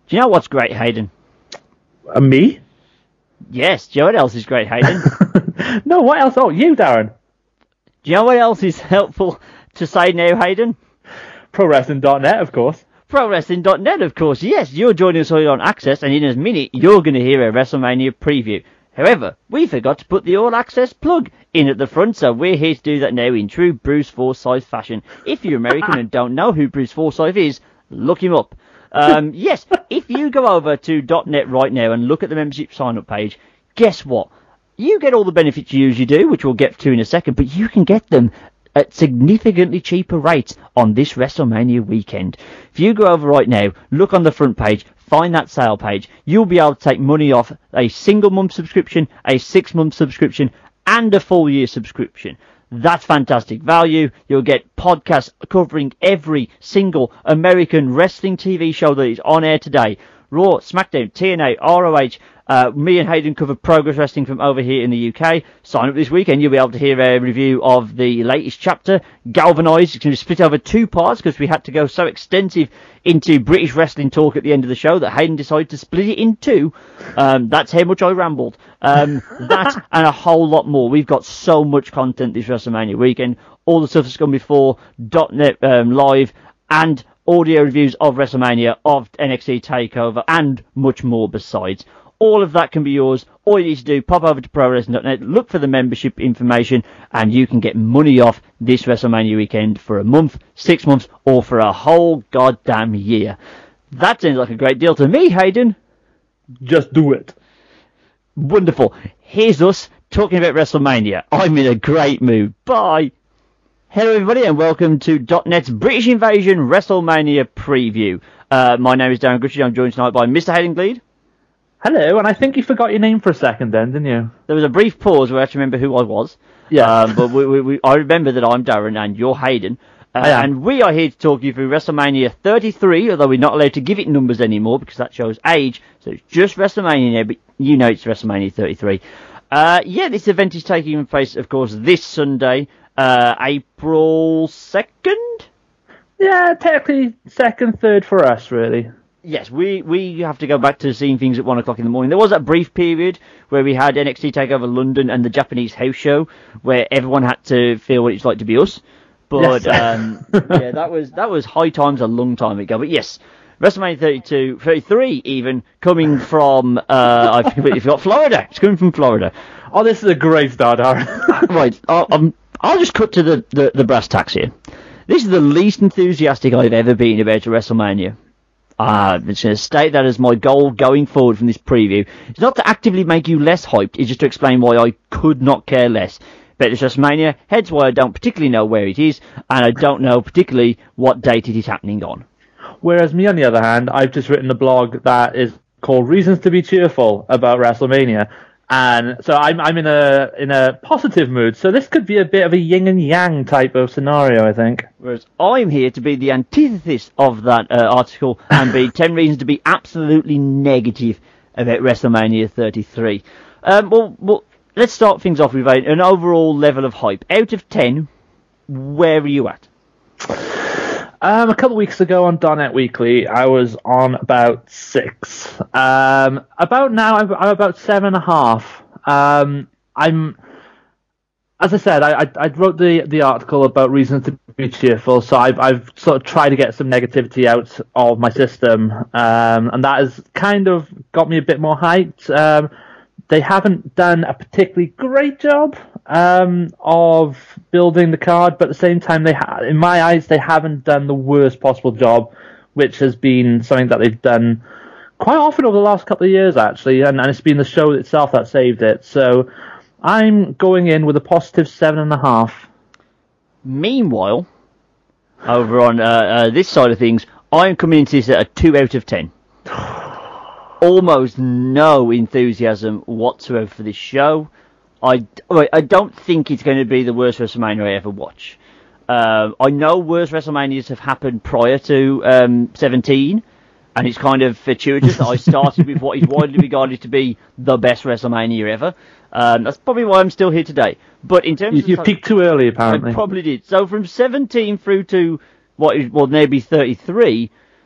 Do you know what's great, Hayden? Me? Yes, do you know what else is great, Hayden? No, what else? Oh, you, Darren. Do you know what else is helpful to say now, Hayden? ProWrestling.net, of course. ProWrestling.net, of course. Yes, you're joining us here on Access, and in a minute, you're going to hear a WrestleMania preview. However, we forgot to put the All Access plug in at the front, so we're here to do that now in true Bruce Forsyth fashion. If you're American and don't know who Bruce Forsyth is, look him up. Yes, if you go over to .net right now and look at the membership sign-up page, guess what? You get all the benefits you usually do, which we'll get to in a second, but you can get them at significantly cheaper rates on this WrestleMania weekend. If you go over right now, look on the front page, find that sale page, you'll be able to take money off a single month subscription, a 6-month subscription, and a full year subscription. That's fantastic value. You'll get podcasts covering every single American wrestling TV show that is on air today. Raw, SmackDown, TNA, ROH. Me and Hayden cover Progress Wrestling from over here in the UK. Sign up this weekend. You'll be able to hear a review of the latest chapter, Galvanised. It's going to be split over 2 parts because we had to go so extensive into British wrestling talk at the end of the show that Hayden decided to split it in 2. That's how much I rambled. That and a whole lot more. We've got so much content this WrestleMania weekend. All the stuff that's gone before, .net Live, and audio reviews of WrestleMania, of NXT TakeOver, and much more besides. All of that can be yours. All you need to do, pop over to ProWrestling.net, look for the membership information, and you can get money off this WrestleMania weekend for a month, 6 months, or for a whole goddamn year. That sounds like a great deal to me, Hayden. Just do it. Wonderful. Here's us talking about WrestleMania. I'm in a great mood. Bye. Hello, everybody, and welcome to .net's British Invasion WrestleMania preview. My name is Darren Gushie. I'm joined tonight by Mr. Hayden Gleed. Hello, and I think you forgot your name for a second then, didn't you? There was a brief pause where I had to remember who I was. Yeah. But I remember that I'm Darren and you're Hayden. And we are here to talk you through WrestleMania 33, although we're not allowed to give it numbers anymore because that shows age. So it's just WrestleMania now, but you know it's WrestleMania 33. This event is taking place, of course, this Sunday, April 2nd? Yeah, technically 2nd, 3rd for us, really. Yes, we have to go back to seeing things at 1 o'clock in the morning. There was a brief period where we had NXT TakeOver London and the Japanese house show where everyone had to feel what it's like to be us. But, yes. that was high times a long time ago. But yes, WrestleMania 33 even, coming from, I forgot Florida. It's coming from Florida. Oh, this is a great start, Darren. Right, I'll just cut to the brass tacks here. This is the least enthusiastic I've ever been about a WrestleMania. I'm just going to state that as my goal going forward from this preview. It's not to actively make you less hyped, it's just to explain why I could not care less about this WrestleMania, hence why I don't particularly know where it is, and I don't know particularly what date it is happening on. Whereas me, on the other hand, I've just written a blog that is called Reasons to be Cheerful about WrestleMania, and so I'm in a positive mood, so this could be a bit of a yin and yang type of scenario, I think. Whereas I'm here to be the antithesis of that article and be 10 reasons to be absolutely negative about WrestleMania 33. Well, let's start things off with an overall level of hype. Out of 10, where are you at? A couple of weeks ago on .net Weekly, I was on about 6. About now, I'm about 7.5. As I said, I wrote the article about reasons to be cheerful, so I've sort of tried to get some negativity out of my system, and that has kind of got me a bit more hyped. They haven't done a particularly great job of building the card, but at the same time, in my eyes, they haven't done the worst possible job, which has been something that they've done quite often over the last couple of years, actually, and it's been the show itself that saved it. So I'm going in with a positive 7.5. Meanwhile, over on this side of things, I'm coming into this at a 2 out of 10. Almost no enthusiasm whatsoever for this show. I don't think it's going to be the worst WrestleMania I ever watch. I know worse WrestleManias have happened prior to 17, and it's kind of fortuitous that I started with what is widely regarded to be the best WrestleMania ever. That's probably why I'm still here today. But in terms of... You peaked too early, apparently. I probably did. So from 17 through to what is, well, maybe 33...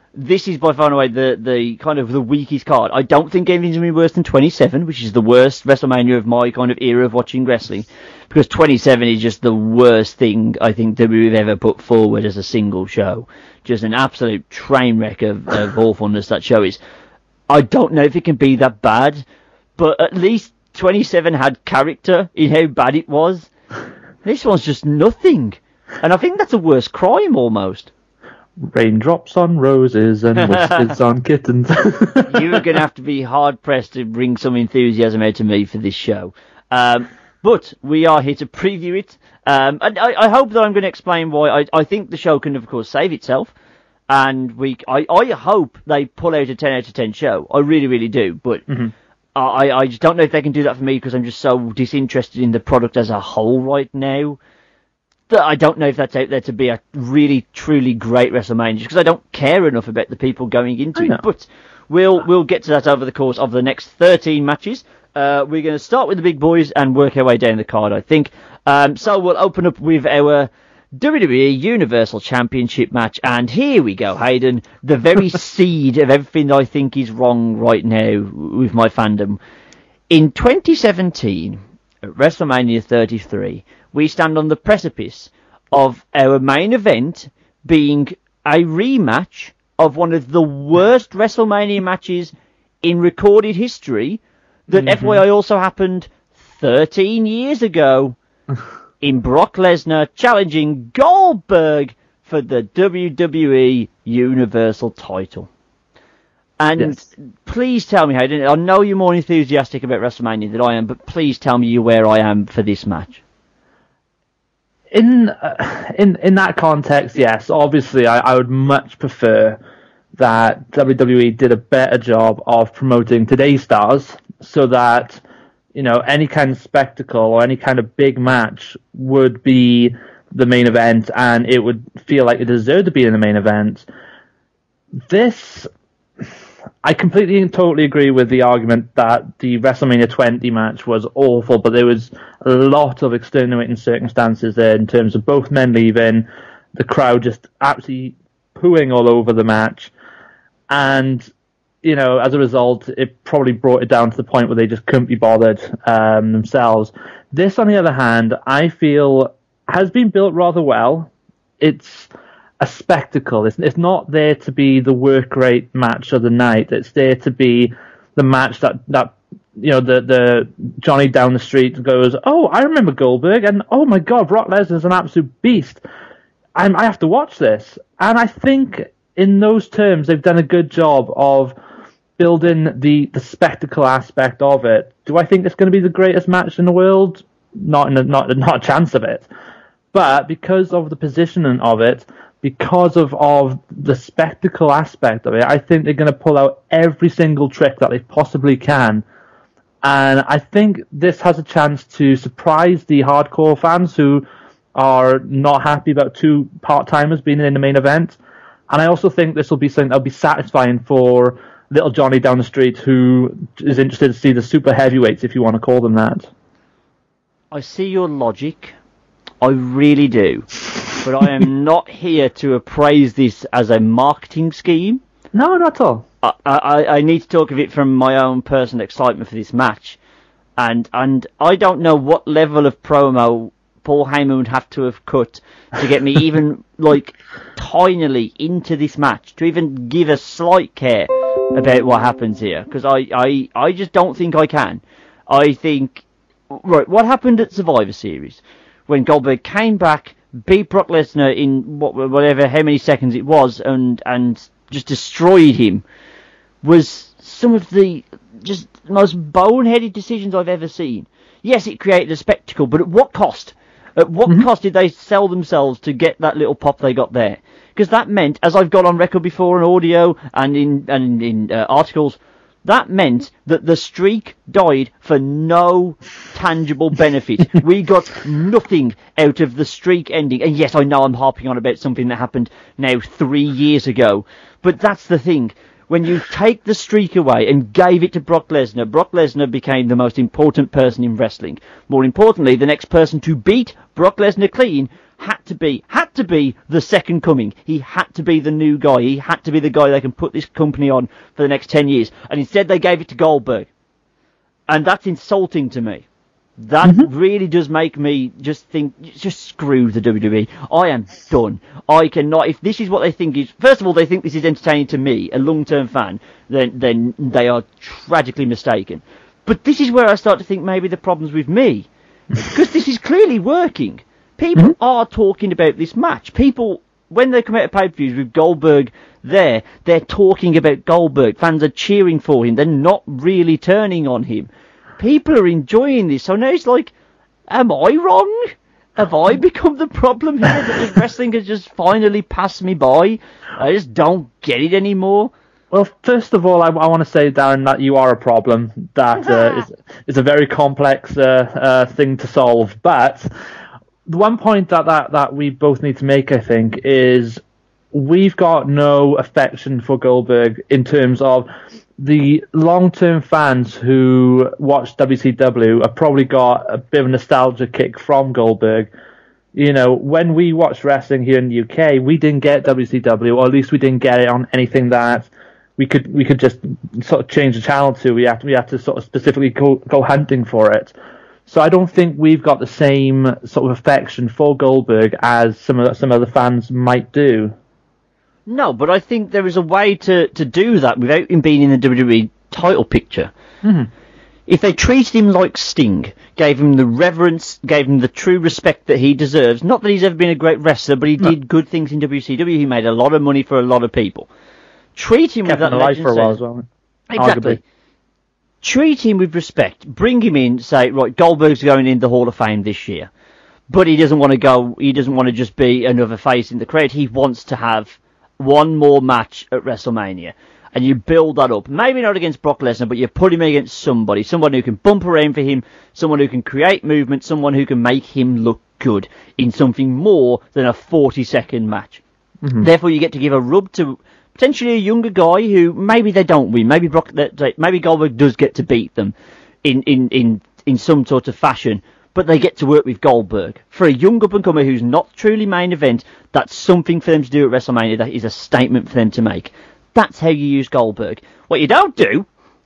this is by far and away the kind of the weakest card. I don't think anything's going to be worse than 27, which is the worst WrestleMania of my kind of era of watching wrestling, because 27 is just the worst thing I think that we've ever put forward as a single show. Just an absolute train wreck of awfulness that show is. I don't know if it can be that bad, but at least 27 had character in how bad it was. This one's just nothing. And I think that's a worse crime, almost. Raindrops on roses and whiskers on kittens. You're going to have to be hard-pressed to bring some enthusiasm out of me for this show. But we are here to preview it. And I hope that I'm going to explain why. I think the show can, of course, save itself. And I hope they pull out a 10 out of 10 show. I really, really do. But I just don't know if they can do that for me because I'm just so disinterested in the product as a whole right now. That I don't know if that's out there to be a really, truly great WrestleMania because I don't care enough about the people going into it. But we'll get to that over the course of the next 13 matches. We're going to start with the big boys and work our way down the card, I think. So we'll open up with our WWE Universal Championship match, and here we go, Hayden, the very seed of everything that I think is wrong right now with my fandom. In 2017, at WrestleMania 33, we stand on the precipice of our main event being a rematch of one of the worst WrestleMania matches in recorded history that FYI also happened 13 years ago. In Brock Lesnar challenging Goldberg for the WWE Universal title. And please tell me, Hayden, I know you're more enthusiastic about WrestleMania than I am, but please tell me where I am for this match. In that context, yes, obviously I would much prefer that WWE did a better job of promoting today's stars so that any kind of spectacle or any kind of big match would be the main event and it would feel like it deserved to be in the main event. I completely and totally agree with the argument that the WrestleMania 20 match was awful, but there was a lot of extenuating circumstances there in terms of both men leaving, the crowd just absolutely pooing all over the match, and as a result, it probably brought it down to the point where they just couldn't be bothered themselves. This, on the other hand, I feel has been built rather well. It's a spectacle. It's not there to be the work rate match of the night. It's there to be the match that the Johnny down the street goes, oh, I remember Goldberg, and oh my God, Brock Lesnar's an absolute beast. I have to watch this. And I think in those terms, they've done a good job of building the spectacle aspect of it. Do I think it's going to be the greatest match in the world? Not a chance of it. But because of the positioning of it, because of the spectacle aspect of it, I think they're going to pull out every single trick that they possibly can. And I think this has a chance to surprise the hardcore fans who are not happy about two part-timers being in the main event. And I also think this will be something that'll be satisfying for little Johnny down the street who is interested to see the super heavyweights, if you want to call them that. I see your logic. I really do. But I am not here to appraise this as a marketing scheme. No, not at all. I need to talk of it from my own personal excitement for this match. And I don't know what level of promo Paul Heyman would have to have cut to get me even, tinily into this match, to even give a slight care about what happens here, because I just don't think I can. I think, right, what happened at Survivor Series when Goldberg came back, beat Brock Lesnar in whatever, how many seconds it was, and just destroyed him, was some of the just most boneheaded decisions I've ever seen. Yes, it created a spectacle, but at what cost? At what cost did they sell themselves to get that little pop they got there? Because that meant, as I've got on record before in audio and in articles, that meant that the streak died for no tangible benefit. We got nothing out of the streak ending. And yes, I know I'm harping on about something that happened now 3 years ago. But that's the thing. when you take the streak away and gave it to Brock Lesnar became the most important person in wrestling. More importantly, the next person to beat Brock Lesnar clean had to be the second coming. He had to be the new guy. He had to be the guy they can put this company on for the next 10 years. And instead they gave it to Goldberg. And that's insulting to me. That really does make me just think, just screw the WWE. I am done. I cannot, if this is what they think is, first of all, they think this is entertaining to me, a long-term fan, then they are tragically mistaken. But this is where I start to think maybe the problem's with me. Because this is clearly working. People are talking about this match. People, when they come out of pay-per-views with Goldberg there, they're talking about Goldberg. Fans are cheering for him. They're not really turning on him. People are enjoying this, so now it's like, am I wrong? Have I become the problem here that wrestling has just finally passed me by? I just don't get it anymore. Well, first of all, I want to say, Darren, that you are a problem. That is a very complex thing to solve. But the one point that we both need to make, I think, is we've got no affection for Goldberg in terms of the long-term fans who watch WCW have probably got a bit of a nostalgia kick from Goldberg. You know, when we watched wrestling here in the UK, we didn't get WCW, or at least we didn't get it on anything that we could just sort of change the channel to. We have to sort of specifically go hunting for it. So I don't think we've got the same sort of affection for Goldberg as some other fans might do. No, but I think there is a way to do that without him being in the WWE title picture. Mm-hmm. If they treated him like Sting, gave him the reverence, gave him the true respect that he deserves, not that he's ever been a great wrestler, but he did good things in WCW, he made a lot of money for a lot of people. Treat him with that legend for a while as well. Exactly. Arguably. Treat him with respect. Bring him in, say, right, Goldberg's going in the Hall of Fame this year. But he doesn't want to just be another face in the crowd. He wants to have one more match at WrestleMania, and you build that up. Maybe not against Brock Lesnar, but you put him against somebody who can bump around for him, someone who can create movement, someone who can make him look good in something more than a 40-second match. Mm-hmm. Therefore, you get to give a rub to potentially a younger guy who maybe they don't win. Maybe Goldberg does get to beat them in some sort of fashion. But they get to work with Goldberg. For a young up-and-comer who's not truly main event, that's something for them to do at WrestleMania. That is a statement for them to make. That's how you use Goldberg. What you don't do,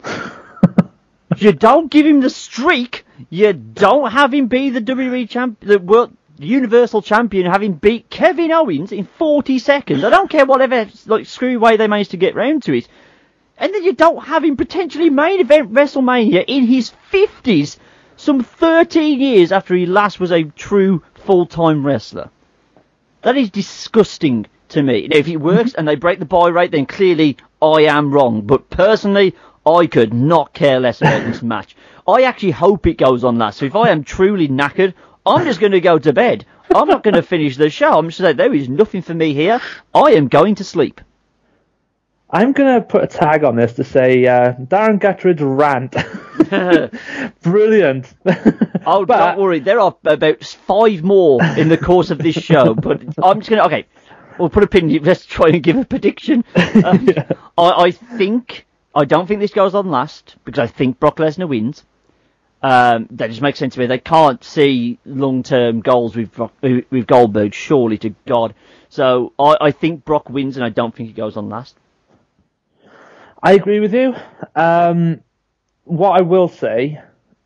you don't give him the streak. You don't have him be the WWE champion, the World Universal Champion, have him beat Kevin Owens in 40 seconds. I don't care whatever screwy way they managed to get round to it. And then you don't have him potentially main event WrestleMania in his 50s. Some 13 years after he last was a true full-time wrestler. That is disgusting to me. Now, if it works and they break the buy rate, then clearly I am wrong. But personally, I could not care less about this match. I actually hope it goes on last. So if I am truly knackered, I'm just going to go to bed. I'm not going to finish the show. I'm just going to say, there is nothing for me here. I am going to sleep. I'm going to put a tag on this to say Darren Guttridge's rant. Brilliant. Oh, but don't worry. There are about 5 more in the course of this show. But I'm just going to... Okay, we'll put a pin. Let's try and give a prediction. Yeah. I don't think this goes on last, because I think Brock Lesnar wins. That just makes sense to me. They can't see long-term goals with Goldberg, surely to God. So I think Brock wins, and I don't think it goes on last. I agree with you. What I will say,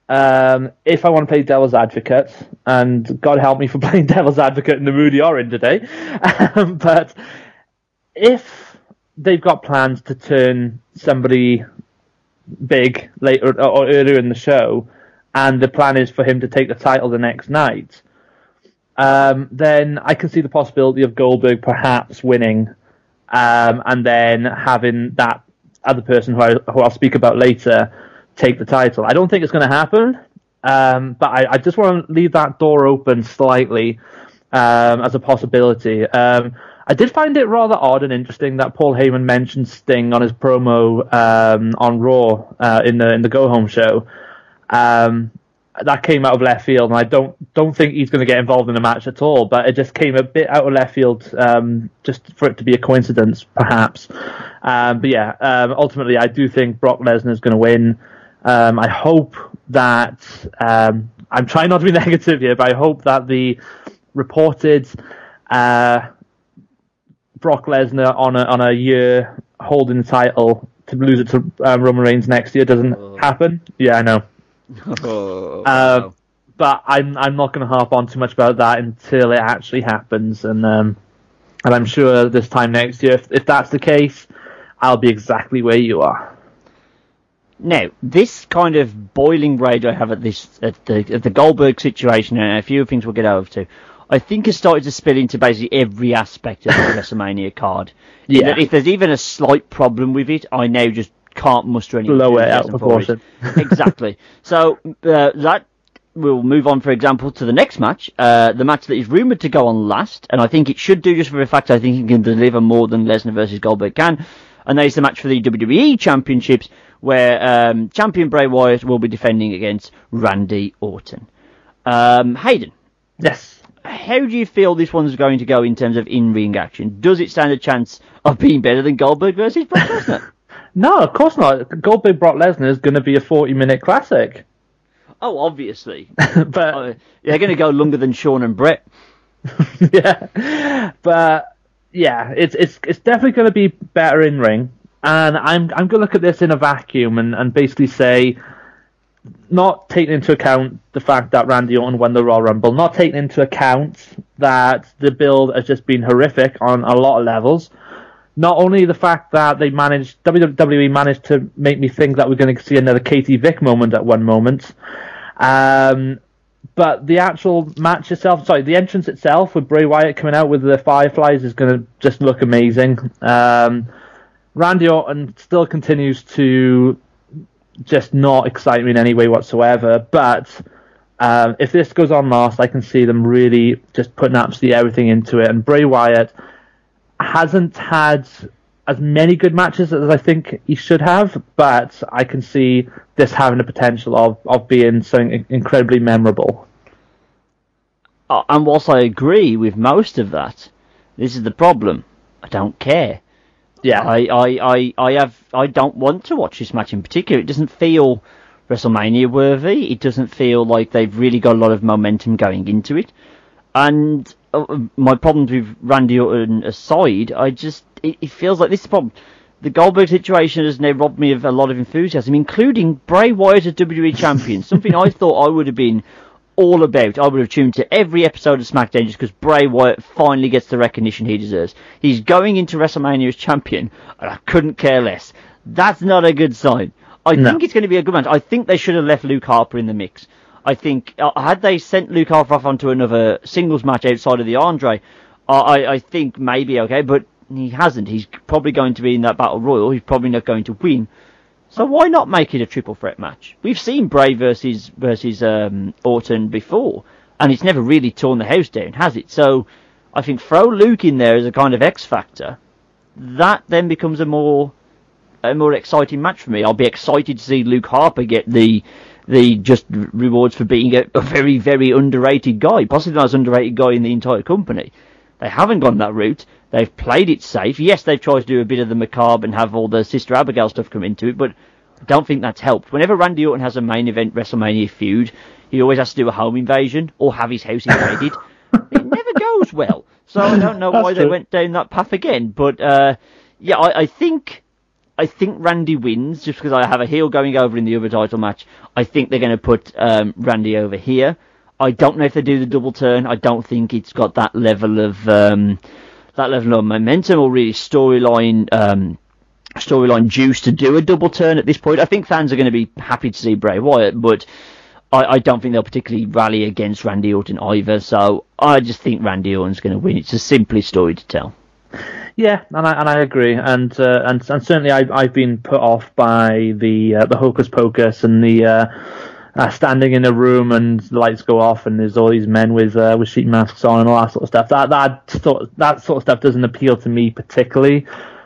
if I want to play devil's advocate, and God help me for playing devil's advocate in the mood you're in today, but if they've got plans to turn somebody big later or earlier in the show, and the plan is for him to take the title the next night, then I can see the possibility of Goldberg perhaps winning, and then having that other person who I'll speak about later take the title. I don't think it's going to happen, but I just want to leave that door open slightly as a possibility. I did find it rather odd and interesting that Paul Heyman mentioned Sting on his promo on Raw in the Go Home show. That came out of left field, and I don't think he's going to get involved in the match at all. But it just came a bit out of left field, just for it to be a coincidence, perhaps. But yeah, ultimately, I do think Brock Lesnar is going to win. I hope that I'm trying not to be negative here, but I hope that the reported Brock Lesnar on a year holding the title to lose it to Roman Reigns next year doesn't happen. Yeah, I know. Wow. But I'm not going to harp on too much about that until it actually happens, and I'm sure this time next year, if that's the case, I'll be exactly where you are. Now, this kind of boiling rage I have at the Goldberg situation, and a few things we'll get over to, I think has started to spill into basically every aspect of the WrestleMania card. Yeah. If there's even a slight problem with it, I now just can't muster any blow it out of proportion. Exactly. So that we'll move on, for example, to the next match, the match that is rumoured to go on last, and I think it should do just for the fact I think it can deliver more than Lesnar versus Goldberg can, and that is the match for the WWE Championships, where champion Bray Wyatt will be defending against Randy Orton. Hayden. Yes. How do you feel this one's going to go in terms of in-ring action? Does it stand a chance of being better than Goldberg versus Brock Lesnar? No, of course not. Goldberg Brock Lesnar is going to be a 40-minute classic. Oh, obviously. But they're going to go longer than Shawn and Brett. Yeah, but yeah, it's definitely going to be better in ring, and I'm going to look at this in a vacuum and basically say, not taking into account the fact that Randy Orton won the Royal Rumble, not taking into account that the build has just been horrific on a lot of levels. Not only the fact that WWE managed to make me think that we're going to see another Katie Vick moment at one moment, but the actual match itself, the entrance itself with Bray Wyatt coming out with the Fireflies is going to just look amazing. Randy Orton still continues to just not excite me in any way whatsoever, but if this goes on last, I can see them really just putting absolutely everything into it, and Bray Wyatt hasn't had as many good matches as I think he should have, but I can see this having the potential of being something incredibly memorable. And whilst I agree with most of that, this is the problem. I don't care. Yeah, I don't want to watch this match in particular. It doesn't feel WrestleMania worthy. It doesn't feel like they've really got a lot of momentum going into it. And my problems with Randy Orton aside, it feels like this is the problem. The Goldberg situation has now robbed me of a lot of enthusiasm, including Bray Wyatt as WWE Champion, something I thought I would have been all about. I would have tuned to every episode of SmackDown just because Bray Wyatt finally gets the recognition he deserves. He's going into WrestleMania as champion, and I couldn't care less. That's not a good sign. I think it's going to be a good match. I think they should have left Luke Harper in the mix. I think, had they sent Luke Harper off onto another singles match outside of the Andre, I think maybe okay, but he hasn't. He's probably going to be in that Battle Royal. He's probably not going to win. So why not make it a triple threat match? We've seen Bray versus Orton before, and it's never really torn the house down, has it? So I think throw Luke in there as a kind of X factor. That then becomes a more exciting match for me. I'll be excited to see Luke Harper get the just rewards for being a very, very underrated guy, possibly the most underrated guy in the entire company. They haven't gone that route. They've played it safe. Yes, they've tried to do a bit of the macabre and have all the Sister Abigail stuff come into it, but I don't think that's helped. Whenever Randy Orton has a main event WrestleMania feud, he always has to do a home invasion or have his house invaded. It never goes well. So I don't know why they went down that path again. But yeah, I think Randy wins just because I have a heel going over in the other title match. I think they're going to put Randy over here. I don't know if they do the double turn. I don't think it's got that level of momentum or really storyline juice to do a double turn at this point. I think fans are going to be happy to see Bray Wyatt, but I don't think they'll particularly rally against Randy Orton either. So I just think Randy Orton's going to win. It's a simple story to tell. Yeah, and I agree, and certainly I've been put off by the hocus pocus and the standing in a room and the lights go off and there's all these men with sheet masks on and all that sort of stuff. That sort of stuff doesn't appeal to me particularly.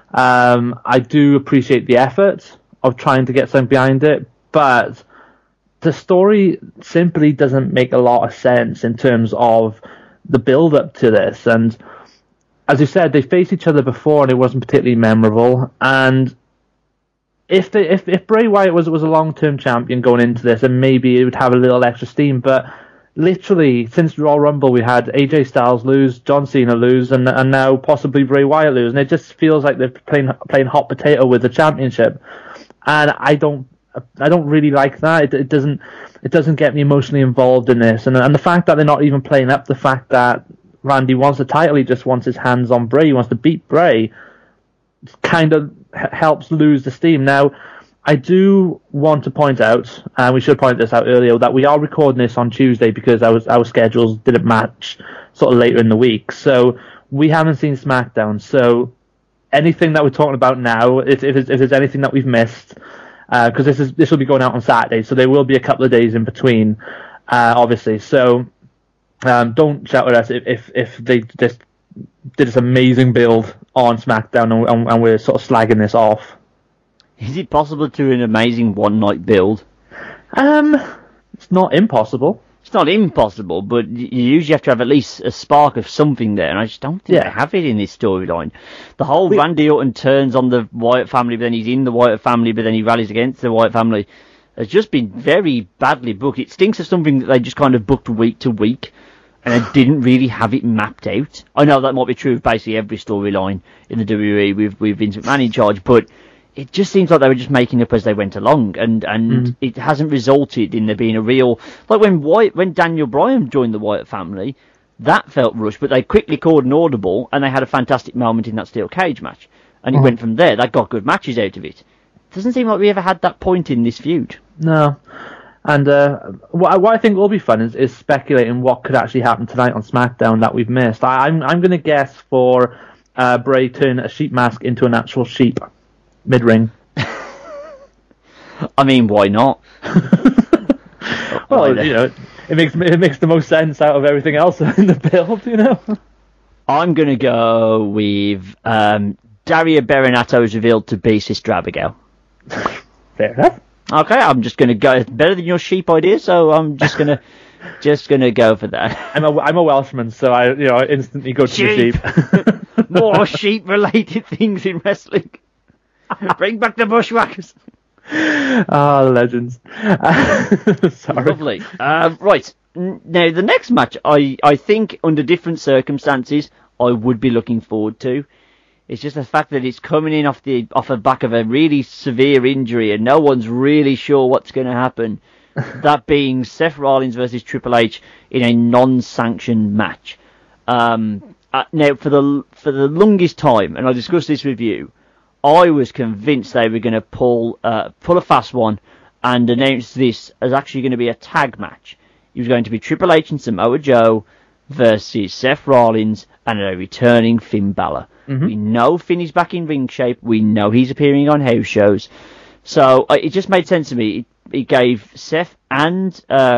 I do appreciate the effort of trying to get something behind it, but the story simply doesn't make a lot of sense in terms of the build up to this. And as you said, they faced each other before and it wasn't particularly memorable. And if Bray Wyatt was a long-term champion going into this, then maybe it would have a little extra steam. But literally, since Royal Rumble, we had AJ Styles lose, John Cena lose, and now possibly Bray Wyatt lose. And it just feels like they're playing hot potato with the championship. And I don't really like that. It doesn't get me emotionally involved in this. And the fact that they're not even playing up the fact that Randy wants the title, he just wants his hands on Bray, he wants to beat Bray, kind of helps lose the steam. Now, I do want to point out, and we should point this out earlier, that we are recording this on Tuesday because our schedules didn't match sort of later in the week. So we haven't seen SmackDown. So anything that we're talking about now, if there's anything that we've missed, because this will be going out on Saturday, so there will be a couple of days in between, obviously. So don't shout at us if they just did this amazing build on SmackDown and we're sort of slagging this off. Is it possible to do an amazing one-night build? It's not impossible. It's not impossible, but you usually have to have at least a spark of something there, and I just don't think they have it in this storyline. The whole Randy Orton turns on the Wyatt family, but then he's in the Wyatt family, but then he rallies against the Wyatt family, has just been very badly booked. It stinks of something that they just kind of booked week to week, and they didn't really have it mapped out. I know that might be true of basically every storyline in the WWE with Vince McMahon in charge, but it just seems like they were just making up as they went along, and it hasn't resulted in there being a real... Like when Daniel Bryan joined the Wyatt family, that felt rushed, but they quickly called an audible, and they had a fantastic moment in that steel cage match. And it went from there. They got good matches out of it. Doesn't seem like we ever had that point in this feud. No. And what I think will be fun is speculating what could actually happen tonight on SmackDown that we've missed. I'm going to guess for Bray turn a sheep mask into an actual sheep mid-ring. I mean, why not? Well, it makes the most sense out of everything else in the build, I'm going to go with Daria Berenato revealed to be Sister Abigail. Fair enough. Okay, I'm just going to go. It's better than your sheep idea, so I'm just going to go for that. I'm a Welshman, so I instantly go to the sheep. More sheep-related things in wrestling. Bring back the bushwhackers. Legends. Sorry. Lovely. Right. Now, the next match, I think, under different circumstances, I would be looking forward to. It's just the fact that it's coming in off the back of a really severe injury, and no one's really sure what's going to happen. That being Seth Rollins versus Triple H in a non-sanctioned match. Now, for the longest time, and I discussed this with you, I was convinced they were going to pull a fast one and announce this as actually going to be a tag match. It was going to be Triple H and Samoa Joe versus Seth Rollins and a returning Finn Balor. Mm-hmm. We know Finn is back in ring shape. We know he's appearing on house shows. So it just made sense to me. It gave Seth and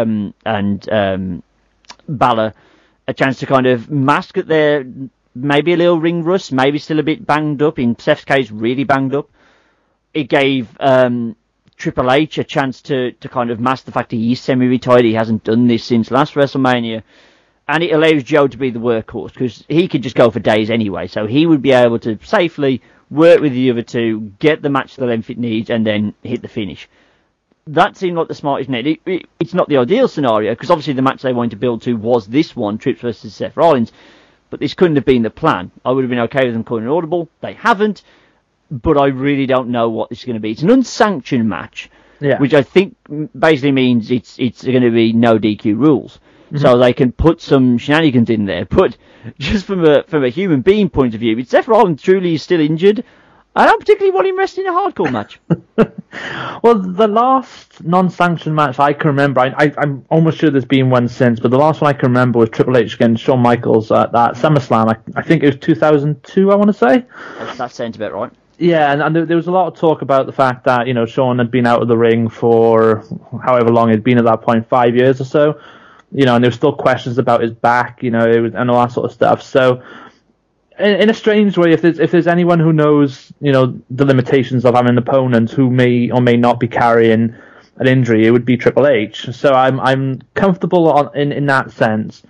Balor a chance to kind of mask at their... Maybe a little ring rust, maybe still a bit banged up. In Seth's case, really banged up. It gave Triple H a chance to kind of mask the fact that he's semi-retired. He hasn't done this since last WrestleMania. And it allows Joe to be the workhorse, because he could just go for days anyway. So he would be able to safely work with the other two, get the match to the length it needs, and then hit the finish. That seemed like the smartest net. It's not the ideal scenario, because obviously the match they wanted to build to was this one, Trips versus Seth Rollins. But this couldn't have been the plan. I would have been okay with them calling an audible. They haven't. But I really don't know what this is going to be. It's an unsanctioned match, which I think basically means it's going to be no DQ rules. Mm-hmm. So they can put some shenanigans in there. But just from a human being point of view, if Seth Rollins truly is still injured, I don't particularly want him wrestling a hardcore match. Well, the last non-sanctioned match I can remember, I'm almost sure there's been one since, but the last one I can remember was Triple H against Shawn Michaels at that SummerSlam. I think it was 2002, I want to say. That sounds about right. Yeah, and there was a lot of talk about the fact that, Shawn had been out of the ring for however long he'd been at that point, 5 years or so. And there were still questions about his back, and all that sort of stuff. So, in a strange way, if there's anyone who knows, the limitations of having an opponent who may or may not be carrying an injury, it would be Triple H. So I'm comfortable in that sense.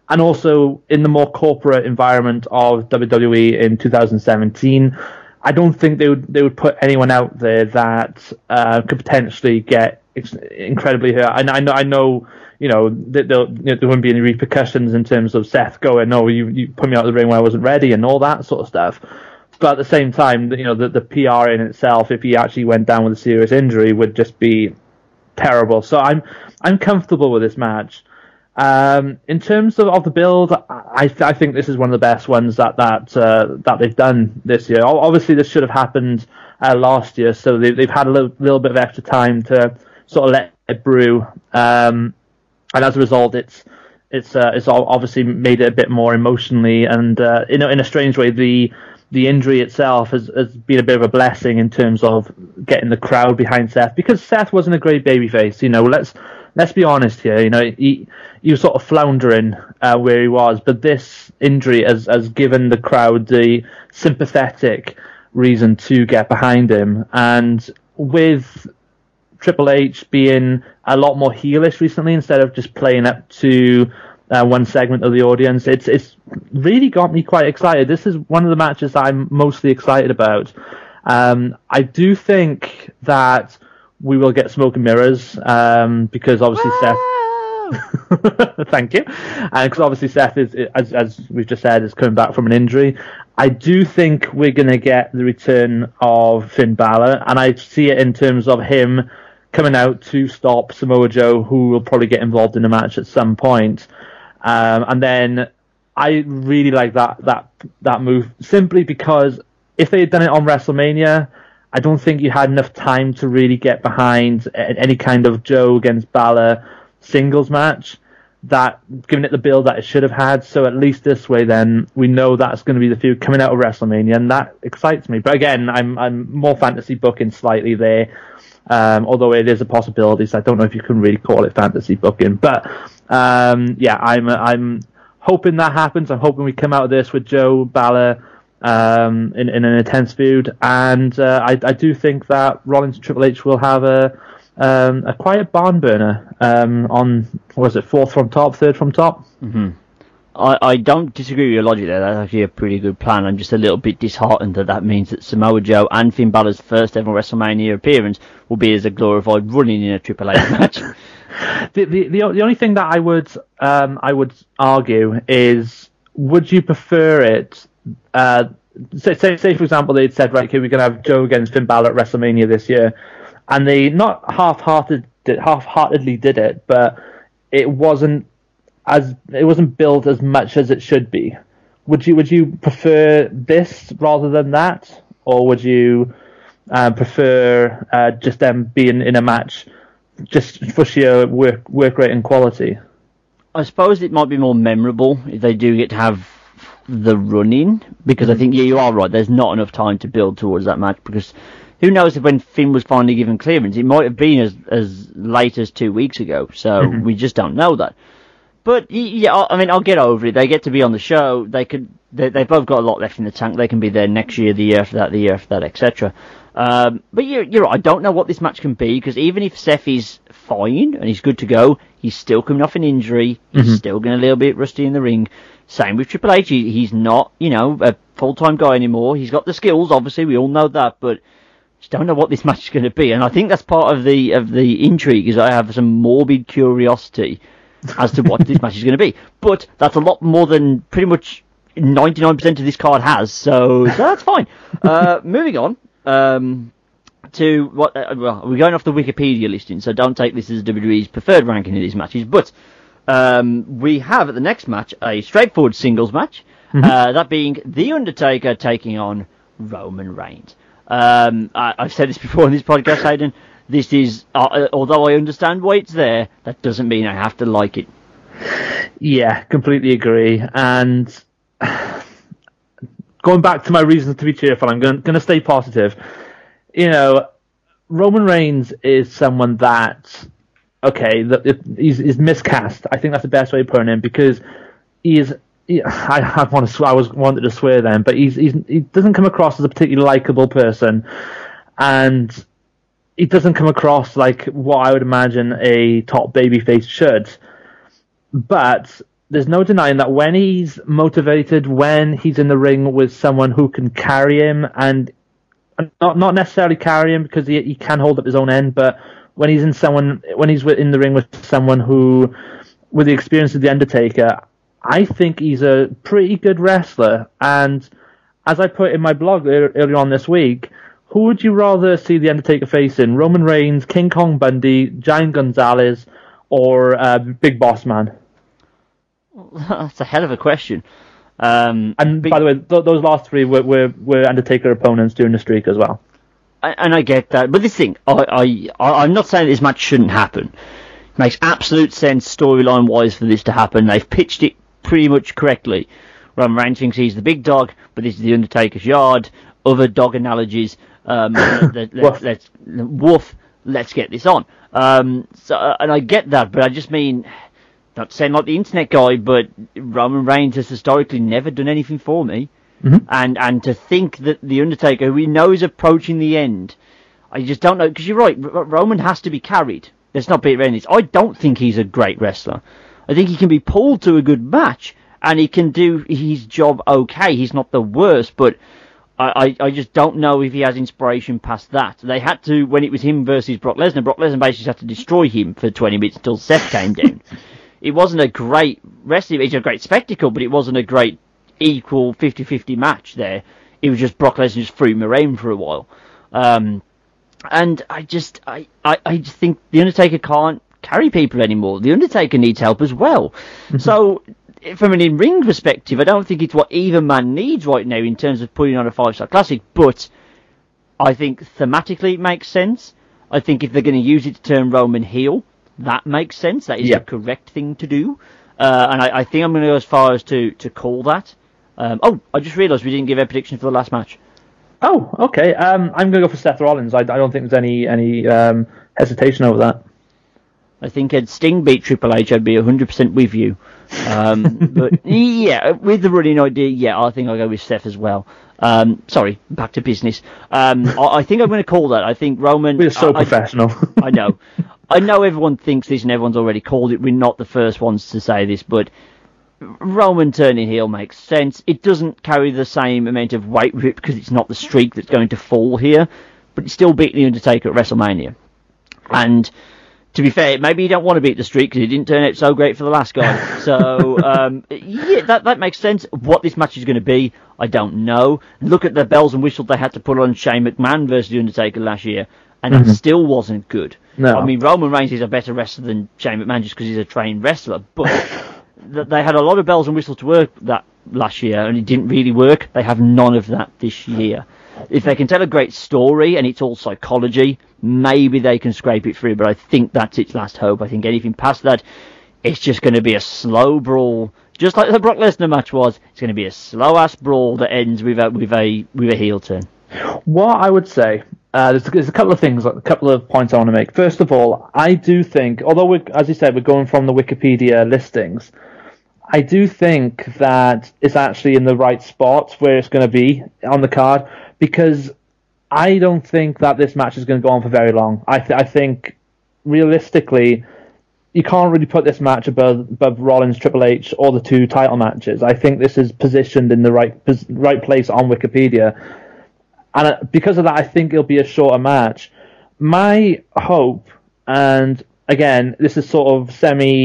and also in the more corporate environment of WWE in 2017, I don't think they would put anyone out there that could potentially get incredibly hurt. I know. There wouldn't be any repercussions in terms of Seth going, no, you put me out of the ring when I wasn't ready and all that sort of stuff. But at the same time, the PR in itself, if he actually went down with a serious injury, would just be terrible. So I'm comfortable with this match. In terms of the build, I think this is one of the best ones that they've done this year. Obviously, this should have happened last year, so they've had a little bit of extra time to sort of let it brew. And as a result, it's obviously made it a bit more emotionally, and in a strange way, the injury itself has been a bit of a blessing in terms of getting the crowd behind Seth, because Seth wasn't a great babyface. Let's be honest here. He was sort of floundering where he was, but this injury has given the crowd the sympathetic reason to get behind him, and with Triple H being a lot more heelish recently instead of just playing up to one segment of the audience, it's really got me quite excited. This is one of the matches I'm mostly excited about. I do think that we will get smoke and mirrors because obviously Seth. Thank you. And because obviously Seth is, as we've just said, is coming back from an injury. I do think we're going to get the return of Finn Balor, and I see it in terms of him coming out to stop Samoa Joe, who will probably get involved in a match at some point. And then I really like that move, simply because if they had done it on WrestleMania, I don't think you had enough time to really get behind any kind of Joe against Balor singles match, that giving it the build that it should have had. So at least this way, then we know that's going to be the feud coming out of WrestleMania, and that excites me. But again, I'm more fantasy booking slightly there. Although it is a possibility, so I don't know if you can really call it fantasy booking. But I'm hoping that happens. I'm hoping we come out of this with Joe Balor in an intense feud, and I do think that Rollins and Triple H will have a quiet barn burner on, what was it, third from top? Mm-hmm. I don't disagree with your logic there. That's actually a pretty good plan. I'm just a little bit disheartened that means that Samoa Joe and Finn Balor's first ever WrestleMania appearance will be as a glorified running in a Triple H match. The only thing that I would argue is, would you prefer it? Say for example they'd said, right, okay, we're going to have Joe against Finn Balor at WrestleMania this year, and they not half-heartedly did it, but it wasn't built as much as it should be. Would you prefer this rather than that, or would you prefer just them being in a match just for sheer work rate and quality? I suppose it might be more memorable if they do get to have the run-in, because I think, yeah, you are right, there's not enough time to build towards that match, because who knows if when Finn was finally given clearance, it might have been as late as 2 weeks ago, so we just don't know that. But yeah, I mean, I'll get over it. They get to be on the show. They've both got a lot left in the tank. They can be there next year, the year after that, etc. But you're right. I don't know what this match can be, because even if Seth is fine and he's good to go, he's still coming off an injury. He's still going a little bit rusty in the ring. Same with Triple H. He's not, a full-time guy anymore. He's got the skills, obviously. We all know that, but just don't know what this match is going to be. And I think that's part of the intrigue, is I have some morbid curiosity as to what this match is going to be. But that's a lot more than pretty much 99% of this card has, so that's fine. Moving on to what... well, we're going off the Wikipedia listing, so don't take this as WWE's preferred ranking of these matches, but we have at the next match a straightforward singles match, that being The Undertaker taking on Roman Reigns. I've said this before in this podcast, Hayden. This is, although I understand why it's there, that doesn't mean I have to like it. Yeah, completely agree. And going back to my reasons to be cheerful, I'm going to stay positive. Roman Reigns is someone that, he's miscast. I think that's the best way of putting him, because I wanted to swear then, but he doesn't come across as a particularly likable person, and he doesn't come across like what I would imagine a top babyface should. But there's no denying that when he's motivated, when he's in the ring with someone who can carry him, and not necessarily carry him because he can hold up his own end, but when he's in the ring with someone who, with the experience of the Undertaker, I think he's a pretty good wrestler. And as I put in my blog earlier on this week, who would you rather see the Undertaker facing? Roman Reigns, King Kong Bundy, Giant Gonzalez, or Big Boss Man? That's a hell of a question. And by the way, those last three were Undertaker opponents during the streak as well. And I get that, but this thing, I'm not saying this match shouldn't happen. It makes absolute sense storyline-wise for this to happen. They've pitched it pretty much correctly. Roman Reigns thinks he's the big dog, but this is the Undertaker's yard. Other dog analogies. Woof. Let's get this on. And I get that, but I just mean, not saying like the internet guy, but Roman Reigns has historically never done anything for me. Mm-hmm. And to think that the Undertaker, who we know is approaching the end, I just don't know, because you're right, Roman has to be carried. Let's not beat around this. I don't think he's a great wrestler. I think he can be pulled to a good match, and he can do his job okay. He's not the worst, but I just don't know if he has inspiration past that. They had to, when it was him versus Brock Lesnar basically had to destroy him for 20 minutes until Seth came down. It wasn't a great wrestling, it's a great spectacle, but it wasn't a great equal 50-50 match there. It was just Brock Lesnar just threw him around for a while. And I just think the Undertaker can't carry people anymore. The Undertaker needs help as well. Mm-hmm. So, from an in-ring perspective, I don't think it's what either man needs right now in terms of putting on a 5-star classic, but I think thematically it makes sense. I think if they're going to use it to turn Roman heel, that makes sense. That is the correct thing to do. And I think I'm going to go as far as to call that. I just realised we didn't give a prediction for the last match. Oh, okay. I'm going to go for Seth Rollins. I don't think there's any hesitation over that. I think had Sting beat Triple H, I'd be 100% with you. But yeah, with the running idea, I think I'll go with Seth as well. Sorry, back to business. I think I'm going to call that. I think Roman... We're so professional. I know. I know everyone thinks this and everyone's already called it. We're not the first ones to say this, but Roman turning heel makes sense. It doesn't carry the same amount of weight with it because it's not the streak that's going to fall here, but it's still beating The Undertaker at WrestleMania. And to be fair, maybe you don't want to beat the streak because it didn't turn out so great for the last guy. So, that makes sense. What this match is going to be, I don't know. Look at the bells and whistles they had to put on Shane McMahon versus The Undertaker last year, and it still wasn't good. No. I mean, Roman Reigns is a better wrestler than Shane McMahon just because he's a trained wrestler, but they had a lot of bells and whistles to work that last year, and it didn't really work. They have none of that this year. If they can tell a great story and it's all psychology, maybe they can scrape it through, but I think that's its last hope. I think anything past that, it's just going to be a slow brawl, just like the Brock Lesnar match was. It's going to be a slow-ass brawl that ends with a heel turn. What I would say, there's a couple of things, a couple of points I want to make. First of all, I do think, although as you said, we're going from the Wikipedia listings, I do think that it's actually in the right spot where it's going to be on the card, because I don't think that this match is going to go on for very long. I think, realistically, you can't really put this match above Rollins, Triple H, or the two title matches. I think this is positioned in the right place on Wikipedia. And because of that, I think it'll be a shorter match. My hope, and again, this is sort of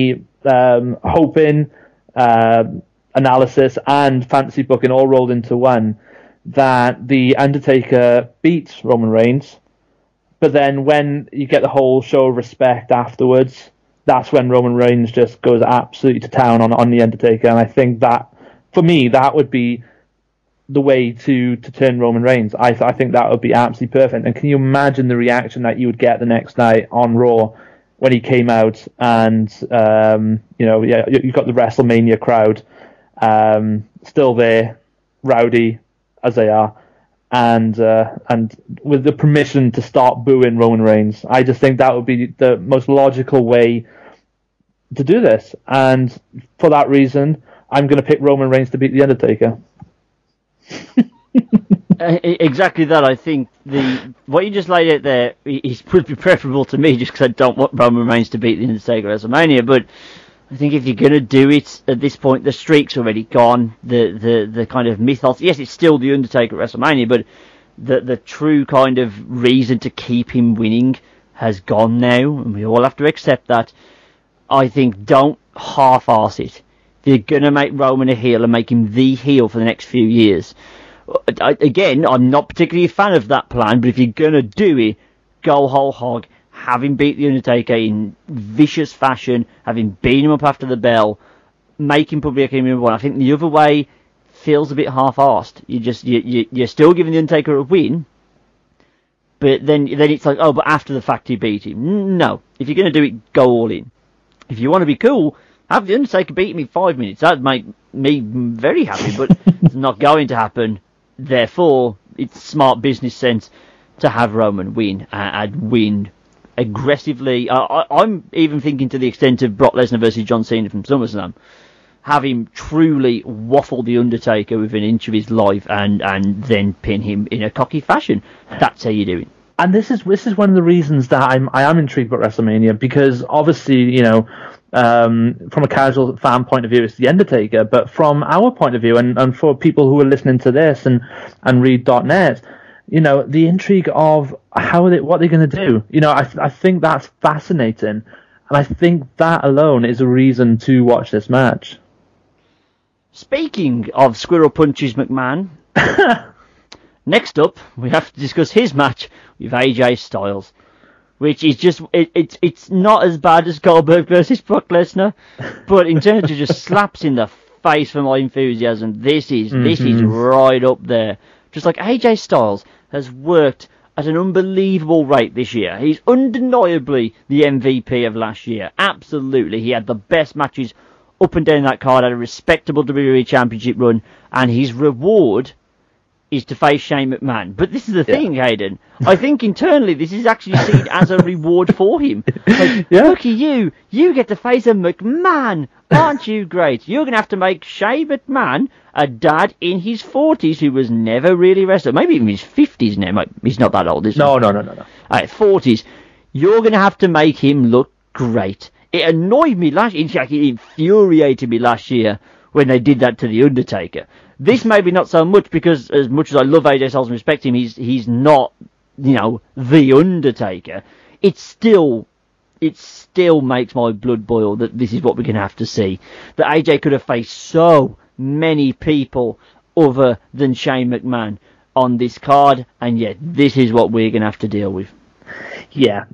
semi-hoping, analysis and fantasy booking all rolled into one, that the Undertaker beats Roman Reigns, but then when you get the whole show of respect afterwards, that's when Roman Reigns just goes absolutely to town on the Undertaker. And I think that, for me, that would be the way to turn Roman Reigns. I think that would be absolutely perfect. And can you imagine the reaction that you would get the next night on Raw when he came out and, you've got the WrestleMania crowd still there, rowdy as they are, and with the permission to start booing Roman Reigns. I just think that would be the most logical way to do this. And for that reason, I'm going to pick Roman Reigns to beat The Undertaker. Exactly that. I think what you just laid out there would be preferable to me, just because I don't want Roman Reigns to beat The Undertaker at WrestleMania. But I think if you're going to do it at this point, the streak's already gone. The kind of mythos. Yes, it's still The Undertaker at WrestleMania, but the true kind of reason to keep him winning has gone now, and we all have to accept that. I think don't half-arse it. If you're going to make Roman a heel and make him the heel for the next few years, again, I'm not particularly a fan of that plan, but if you're going to do it, go whole hog. Have him beat The Undertaker in vicious fashion, have him beat him up after the bell, make him public enemy number one. I think the other way feels a bit half-arsed. You're still giving The Undertaker a win, but then it's like, oh, but after the fact he beat him. No. If you're going to do it, go all in. If you want to be cool, have The Undertaker beat him in 5 minutes. That'd make me very happy, but it's not going to happen. Therefore, it's smart business sense to have Roman win and win aggressively. I'm even thinking to the extent of Brock Lesnar versus John Cena from SummerSlam. Have him truly waffle The Undertaker within an inch of his life and then pin him in a cocky fashion. That's how you do it. And this is one of the reasons that I am intrigued about WrestleMania, because obviously, from a casual fan point of view, it's The Undertaker, but from our point of view, and for people who are listening to this and read .net, the intrigue of what they're going to do. I think that's fascinating, and I think that alone is a reason to watch this match. Speaking of Squirrel Punches McMahon, next up we have to discuss his match with AJ Styles, which is just it's not as bad as Goldberg versus Brock Lesnar, but in terms of just slaps in the face for my enthusiasm, this is right up there. Just like AJ Styles has worked at an unbelievable rate this year. He's undeniably the MVP of last year. Absolutely. He had the best matches up and down that card, had a respectable WWE Championship run, and his reward is to face Shane McMahon. But this is the thing, Hayden. I think internally this is actually seen as a reward for him. Like, look at you. You get to face a McMahon. Aren't you great? You're going to have to make Shane McMahon a dad in his 40s who was never really wrestled. Maybe even his 50s now. He's not that old, is he? No. 40s. You're going to have to make him look great. It annoyed me last year. In fact, it infuriated me last year when they did that to The Undertaker. This maybe not so much, because as much as I love AJ Styles and respect him, he's not, The Undertaker. It still makes my blood boil that this is what we're going to have to see. That AJ could have faced so many people other than Shane McMahon on this card, and yet this is what we're going to have to deal with. Yeah,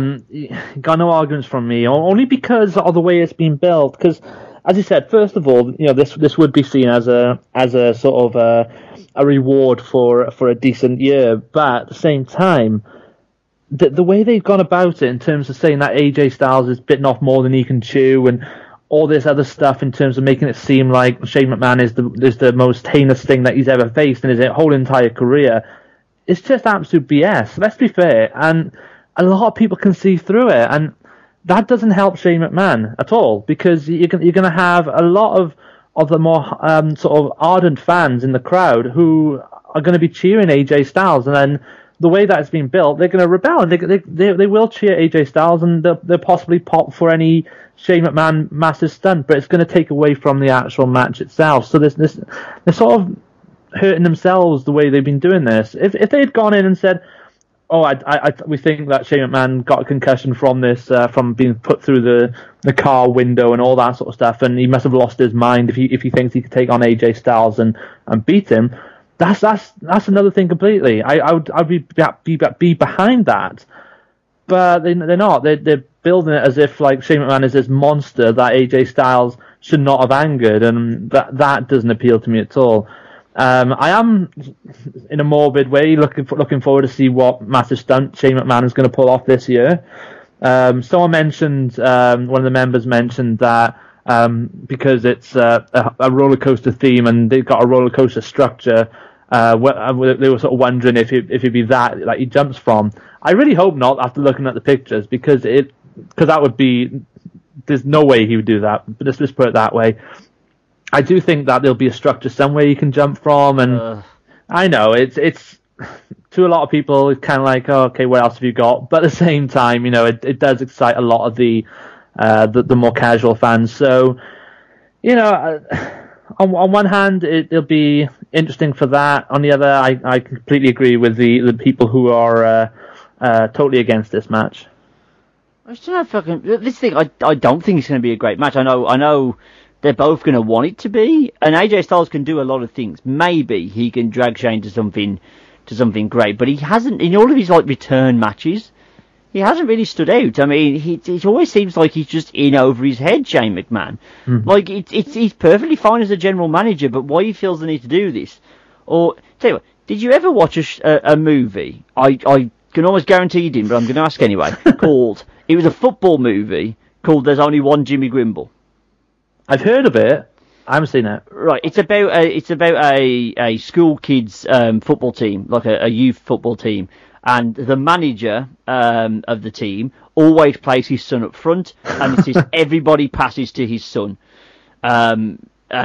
got no arguments from me, only because of the way it's been built. Because, as you said, first of all, this would be seen as a sort of a reward for a decent year, but at the same time, the way they've gone about it in terms of saying that AJ Styles is bitten off more than he can chew, and all this other stuff in terms of making it seem like Shane McMahon is the most heinous thing that he's ever faced in his whole entire career, it's just absolute BS. Let's be fair, and a lot of people can see through it, and that doesn't help Shane McMahon at all, because you're going to have a lot of the more sort of ardent fans in the crowd who are going to be cheering AJ Styles, and then the way that it's been built, they're going to rebel, and they will cheer AJ Styles, and they'll possibly pop for any Shane McMahon massive stunt, but it's going to take away from the actual match itself. So they're sort of hurting themselves the way they've been doing this. If they had gone in and said, "Oh, we think that Shane McMahon got a concussion from this, from being put through the car window and all that sort of stuff, and he must have lost his mind if he thinks he could take on AJ Styles and beat him." That's another thing completely. I'd be behind that, but they're not. They're building it as if like Shane McMahon is this monster that AJ Styles should not have angered, and that doesn't appeal to me at all. I am, in a morbid way, looking forward to see what massive stunt Shane McMahon is going to pull off this year. Someone mentioned, one of the members mentioned that because it's a roller coaster theme and they've got a roller coaster structure, they were sort of wondering if it'd be that like he jumps from. I really hope not, after looking at the pictures, because that would be, there's no way he would do that. But let's put it that way. I do think that there'll be a structure somewhere you can jump from, and I know it's to a lot of people it's kind of like, oh, okay, what else have you got? But at the same time, it does excite a lot of the the more casual fans. So, on one hand, it'll be interesting for that. On the other, I completely agree with the people who are totally against this match. I just don't know if this thing. I don't think it's going to be a great match. I know they're both going to want it to be, and AJ Styles can do a lot of things. Maybe he can drag Shane to something great, but he hasn't in all of his return matches. He hasn't really stood out. I mean, it always seems like he's just in over his head, Shane McMahon. He's perfectly fine as a general manager, but why he feels the need to do this? Or, tell you what, did you ever watch a movie? I can almost guarantee you didn't, but I'm going to ask anyway. It was a football movie called There's Only One Jimmy Grimble. I've heard of it. I haven't seen it. Right, it's about a school kids football team, like a youth football team. And the manager of the team always plays his son up front, and it says everybody passes to his son. And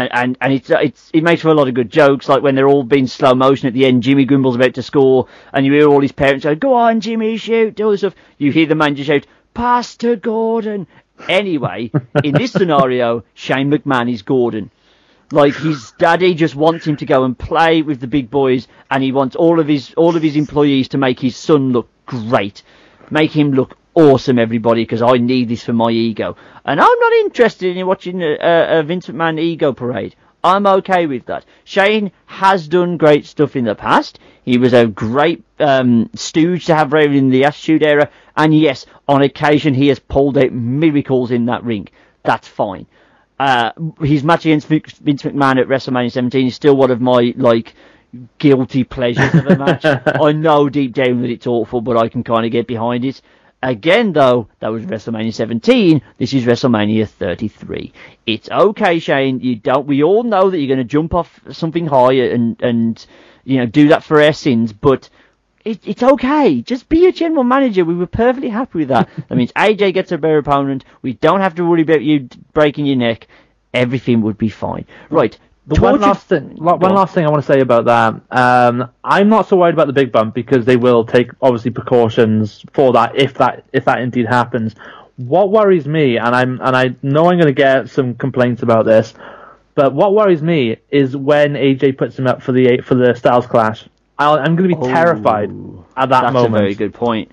it makes for a lot of good jokes, like when they're all being slow motion at the end. Jimmy Grimble's about to score, and you hear all his parents go, "Go on, Jimmy, shoot!" Do all this stuff. You hear the manager shout, "Pass to Gordon." Anyway, in this scenario, Shane McMahon is Gordon. Like, his daddy just wants him to go and play with the big boys, and he wants all of his employees to make his son look great. Make him look awesome, everybody, because I need this for my ego. And I'm not interested in watching a Vince McMahon ego parade. I'm okay with that. Shane has done great stuff in the past. He was a great stooge to have around in the Attitude Era. And yes, on occasion he has pulled out miracles in that ring. That's fine. His match against Vince McMahon at WrestleMania 17 is still one of my, guilty pleasures of a match. I know deep down that it's awful, but I can kind of get behind it. Again, though, that was WrestleMania 17. This is WrestleMania 33. It's okay, Shane. We all know that you're going to jump off something high and do that for our sins, but it's okay. Just be a general manager. We were perfectly happy with that. That means AJ gets a better opponent. We don't have to worry about you breaking your neck. Everything would be fine. Right. One last thing I want to say about that. I'm not so worried about the big bump because they will take obviously precautions for that if that indeed happens. What worries me, and I know I'm going to get some complaints about this, but what worries me is when AJ puts him up for the Styles Clash. I'm going to be terrified at that moment. That's a very good point.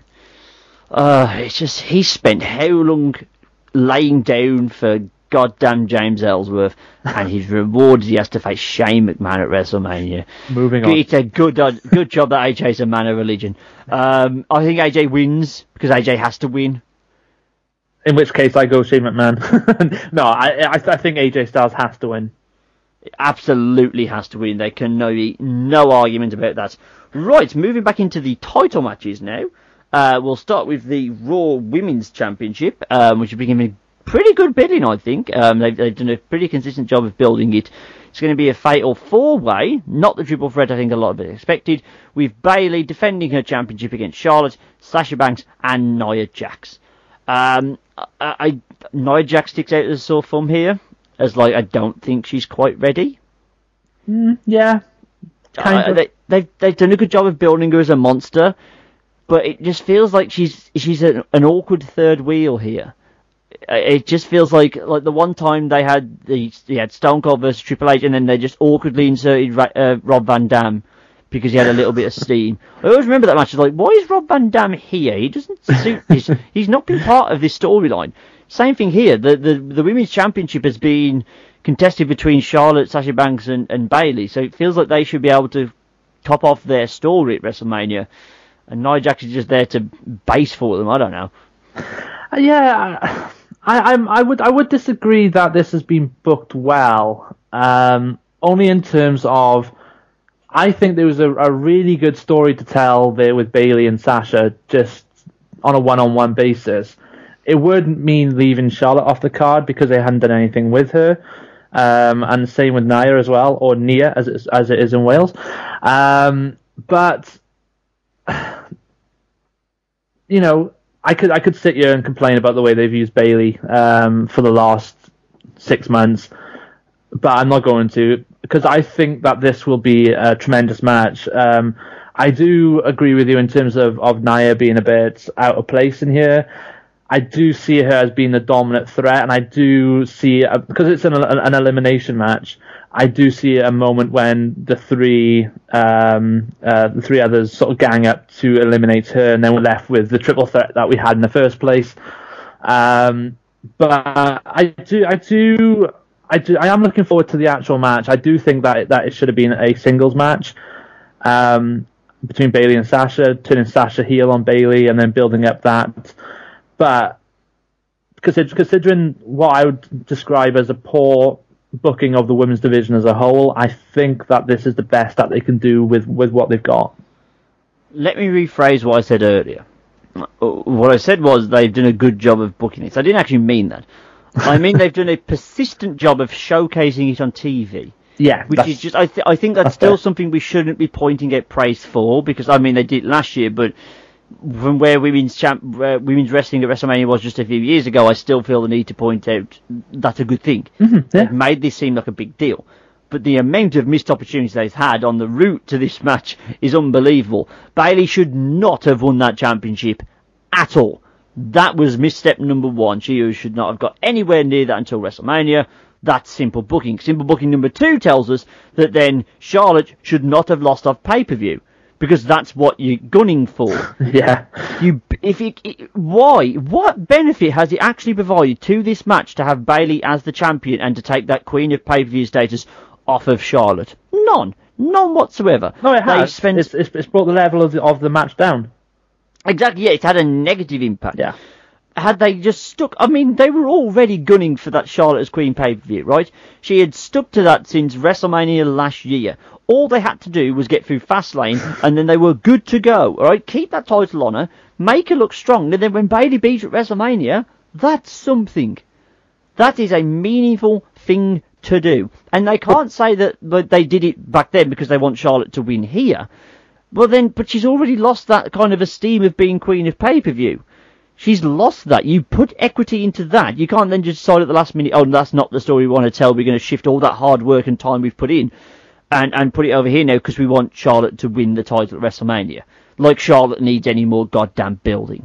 It's just he spent how long laying down for goddamn James Ellsworth, and his rewards he has to face Shane McMahon at WrestleMania. Moving on. It's a good job that AJ's a man of religion. I think AJ wins because AJ has to win. In which case, I go Shane McMahon. No, I think AJ Styles has to win. It absolutely has to win. There can be no argument about that. Right, moving back into the title matches now. We'll start with the Raw Women's Championship, which has been given pretty good building, I think. They've done a pretty consistent job of building it. It's going to be a fatal four-way, not the triple threat I think a lot of it expected, with Bayley defending her championship against Charlotte, Sasha Banks, and Nia Jax. Nia Jax sticks out as a sore thumb here, as I don't think she's quite ready. Yeah. They've done a good job of building her as a monster, but it just feels like she's an awkward third wheel here. It just feels like the one time they had Stone Cold versus Triple H, and then they just awkwardly inserted Rob Van Dam because he had a little bit of steam. I always remember that match. Why is Rob Van Dam here? He doesn't suit this. He's not been part of this storyline. Same thing here. The Women's Championship has been contested between Charlotte, Sasha Banks, and Bayley, so it feels like they should be able to top off their story at WrestleMania. And Nia Jax is just there to base for them. I don't know. Yeah, I would disagree that this has been booked well. Only in terms of, I think there was a really good story to tell there with Bayley and Sasha just on a one-on-one basis. It wouldn't mean leaving Charlotte off the card because they hadn't done anything with her. And the same with Nia as well, or Nia as it is in Wales. But I could sit here and complain about the way they've used Bayley for the last 6 months, but I'm not going to, because I think that this will be a tremendous match. I do agree with you in terms of Nia being a bit out of place in here. I do see her as being the dominant threat, and I do see, because it's an elimination match, I do see a moment when the three others sort of gang up to eliminate her, and then we're left with the triple threat that we had in the first place. But I am looking forward to the actual match. I do think that it should have been a singles match between Bayley and Sasha, turning Sasha heel on Bayley, and then building up that. But considering what I would describe as a poor booking of the women's division as a whole, I think that this is the best that they can do with what they've got. Let me rephrase what I said earlier. What I said was they've done a good job of booking it. I didn't actually mean that. I mean they've done a persistent job of showcasing it on TV. Yeah, which is just I think that's still something we shouldn't be pointing at praise for, because I mean they did it last year, but from where women's wrestling at WrestleMania was just a few years ago, I still feel the need to point out that's a good thing. They've made this seem like a big deal. But the amount of missed opportunities they've had on the route to this match is unbelievable. Bayley should not have won that championship at all. That was misstep number one. She should not have got anywhere near that until WrestleMania. That's simple booking. Simple booking number two tells us that then Charlotte should not have lost off pay-per-view, because that's what you're gunning for. Yeah. Why? What benefit has it actually provided to this match to have Bayley as the champion and to take that Queen of Pay-per-view status off of Charlotte? None whatsoever. No, it has. It's brought the level of the match down. Exactly. Yeah, it's had a negative impact. Yeah. Had they just stuck... I mean, they were already gunning for that Charlotte as Queen pay-per-view, right? She had stuck to that since WrestleMania last year. All they had to do was get through Fastlane, and then they were good to go, alright? Keep that title on her, make her look strong, and then when Bayley beats her at WrestleMania, that's something. That is a meaningful thing to do. And they can't say that they did it back then because they want Charlotte to win here. Well then, but she's already lost that kind of esteem of being Queen of pay-per-view. She's lost that. You put equity into that. You can't then just decide at the last minute, oh, that's not the story we want to tell. We're going to shift all that hard work and time we've put in and put it over here now because we want Charlotte to win the title at WrestleMania. Like Charlotte needs any more goddamn building.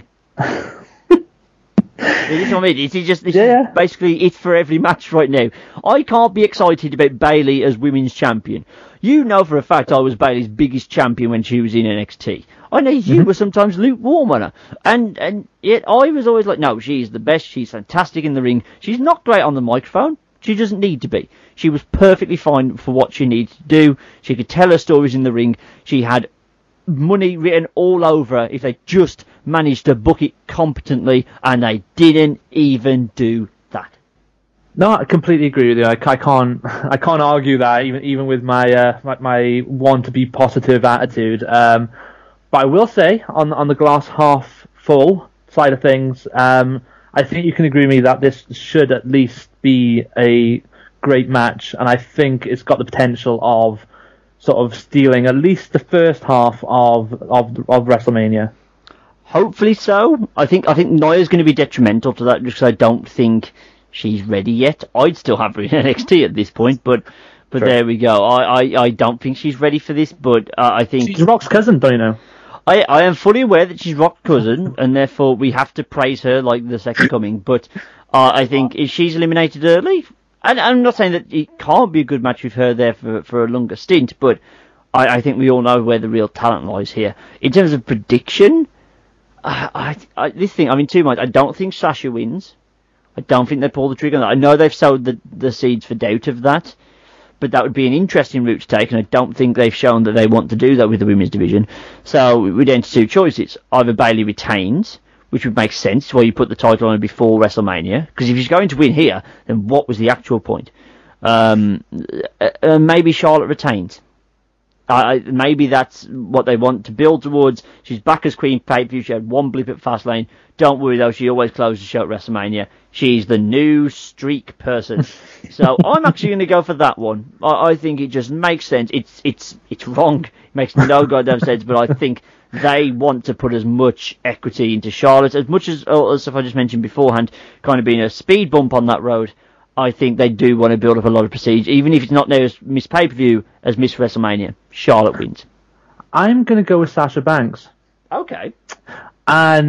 This is what I mean. This is basically it for every match right now. I can't be excited about Bayley as women's champion. You know for a fact I was Bayley's biggest champion when she was in NXT. I know you were sometimes lukewarm on her. And yet I was always like, no, she's the best. She's fantastic in the ring. She's not great on the microphone. She doesn't need to be. She was perfectly fine for what she needed to do. She could tell her stories in the ring. She had money written all over her if they just managed to book it competently, and they didn't even do that. No, I completely agree with you. I can't argue that even with my my want to be positive attitude. But I will say on the glass half full side of things, I think you can agree with me that this should at least be a great match, and I think it's got the potential of sort of stealing at least the first half of WrestleMania. Hopefully so. I think Nia's going to be detrimental to that because I don't think she's ready yet. I'd still have her in NXT at this point, but sure. There we go. I don't think she's ready for this, but I think she's Rock's cousin, don't you know? I am fully aware that she's Rock's cousin, and therefore we have to praise her like the second coming. But I think if she's eliminated early, and I'm not saying that it can't be a good match with her there for a longer stint, but I think we all know where the real talent lies here. In terms of prediction, this thing, I'm in two minds. I don't think Sasha wins. I don't think they pull the trigger on that. I know they've sowed the seeds for doubt of that, but that would be an interesting route to take, and I don't think they've shown that they want to do that with the women's division. So we'd enter two choices. Either Bayley retains, which would make sense, where you put the title on her before WrestleMania, because if she's going to win here, then what was the actual point? Maybe Charlotte retains. Maybe that's what they want to build towards. She's back as Queen pay-per-view. She had one blip at Fastlane. Don't worry though, she always closes the show at WrestleMania. She's the new streak person. So I'm actually going to go for that one. I think it just makes sense. It's wrong. It makes no goddamn sense, but I think they want to put as much equity into Charlotte, as much as stuff I just mentioned beforehand, kind of being a speed bump on that road. I think they do want to build up a lot of prestige, even if it's not now as Miss Pay-Per-View, as Miss WrestleMania. Charlotte wins. I'm going to go with Sasha Banks. Okay. And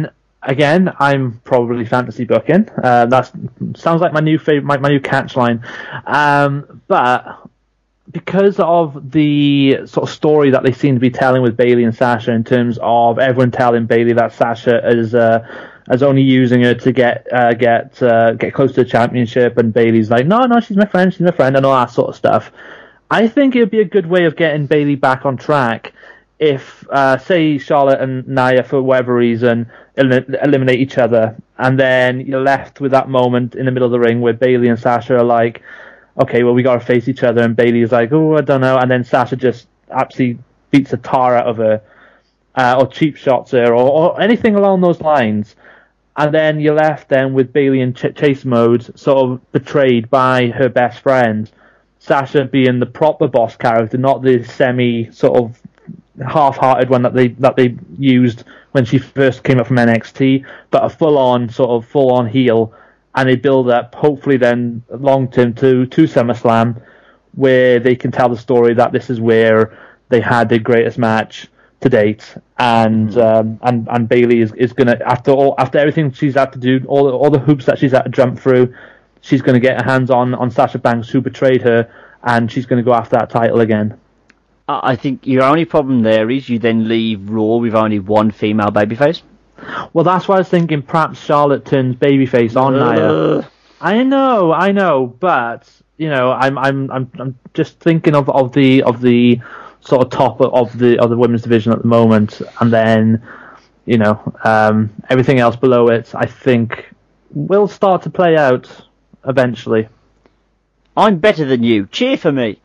again, I'm probably fantasy booking. That sounds like my new favorite, my new catch line. But because of the sort of story that they seem to be telling with Bayley and Sasha, in terms of everyone telling Bayley that Sasha is only using her to get close to the championship, and Bayley's like, no, she's my friend, and all that sort of stuff. I think it would be a good way of getting Bayley back on track if, say, Charlotte and Nia, for whatever reason, eliminate each other, and then you're left with that moment in the middle of the ring where Bayley and Sasha are like, okay, well, we got to face each other, and Bayley's like, oh, I don't know, and then Sasha just absolutely beats the tar out of her, or cheap shots her, or anything along those lines. And then you're left then with Bayley in chase mode, sort of betrayed by her best friend. Sasha being the proper boss character, not the semi sort of half-hearted one that they used when she first came up from NXT, but a full-on heel, and they build up hopefully then long-term to SummerSlam, where they can tell the story that this is where they had their greatest match to date, and Bayley is gonna, after everything she's had to do, all the hoops that she's had to jump through, she's gonna get her hands on Sasha Banks, who betrayed her, and she's gonna go after that title again. I think your only problem there is you then leave Raw with only one female babyface. Well, that's why I was thinking perhaps Charlotte turns babyface on Nia. I know, but you know, I'm just thinking of the sort of top of the women's division at the moment, and then you know, everything else below it, I think, will start to play out eventually. I'm better than you. Cheer for me.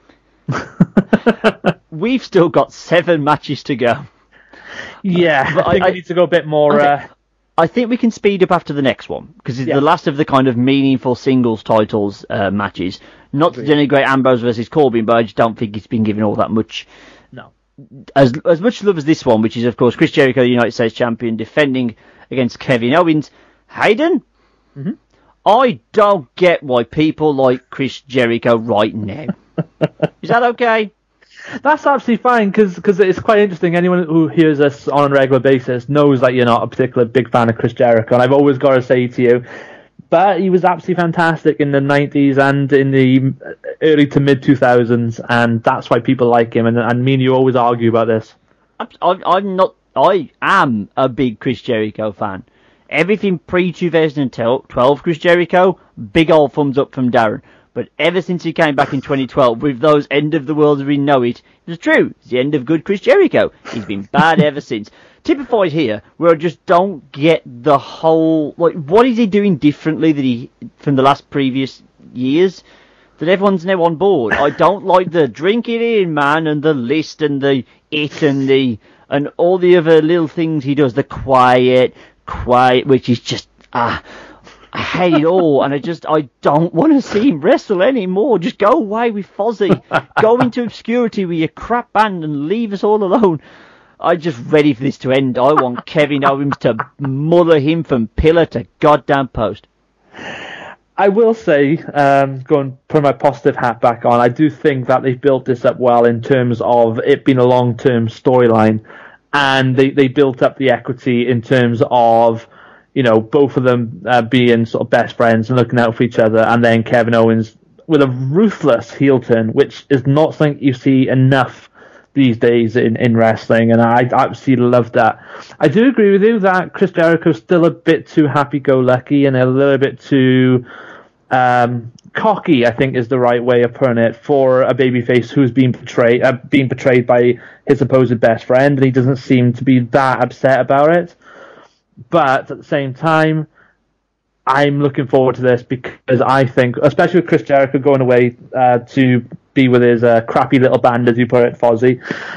We've still got 7 matches to go. Yeah, I think we need to go a bit more. Okay. I think we can speed up after the next one, because it's the last of the kind of meaningful singles titles matches. Not to denigrate Ambrose versus Corbin, but I just don't think it's been given all that much. No. As much love as this one, which is, of course, Chris Jericho, the United States Champion, defending against Kevin Owens. Hayden? Mm-hmm. I don't get why people like Chris Jericho right now. Is that okay? That's absolutely fine, because it's quite interesting. Anyone who hears us on a regular basis knows that you're not a particular big fan of Chris Jericho, and I've always got to say to you, but he was absolutely fantastic in the 90s and in the early to mid 2000s, and that's why people like him, and me and you always argue about this. I am a big Chris Jericho fan. Everything pre-2012 Chris Jericho, big old thumbs up from Darren. But ever since he came back in 2012 with those end of the world as we know it, it's true. It's the end of good Chris Jericho. He's been bad ever since. Typified here, where I just don't get the whole, like, what is he doing differently from the last previous years that everyone's now on board? I don't like the drink it in, man, and the list and the it and all the other little things he does. The quiet, which is just I hate it all, and I don't want to see him wrestle anymore. Just go away with Fozzy. Go into obscurity with your crap band and leave us all alone. I'm just ready for this to end. I want Kevin Owens to mother him from pillar to goddamn post. I will say, put my positive hat back on, I do think that they've built this up well in terms of it being a long-term storyline, and they built up the equity in terms of, you know, both of them being sort of best friends and looking out for each other, and then Kevin Owens with a ruthless heel turn, which is not something you see enough these days in wrestling, and I absolutely love that. I do agree with you that Chris Jericho's still a bit too happy-go-lucky and a little bit too cocky, I think is the right way of putting it, for a babyface who's been betrayed by his supposed best friend, and he doesn't seem to be that upset about it. But at the same time, I'm looking forward to this because I think, especially with Chris Jericho going away to be with his crappy little band, as you put it, Fozzy,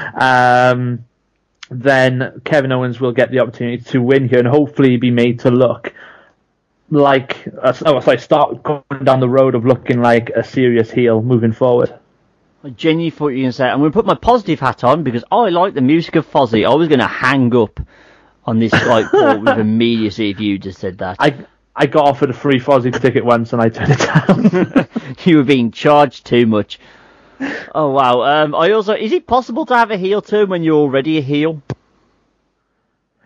then Kevin Owens will get the opportunity to win here and hopefully be made to look like, start going down the road of looking like a serious heel moving forward. I genuinely thought you were going to say, I'm going to put my positive hat on because I like the music of Fozzy. I was going to hang up on this thought with immediacy if you just said that. I got offered a free Fozzy ticket once and I turned it down. You were being charged too much. Oh wow. Is it possible to have a heel turn when you're already a heel?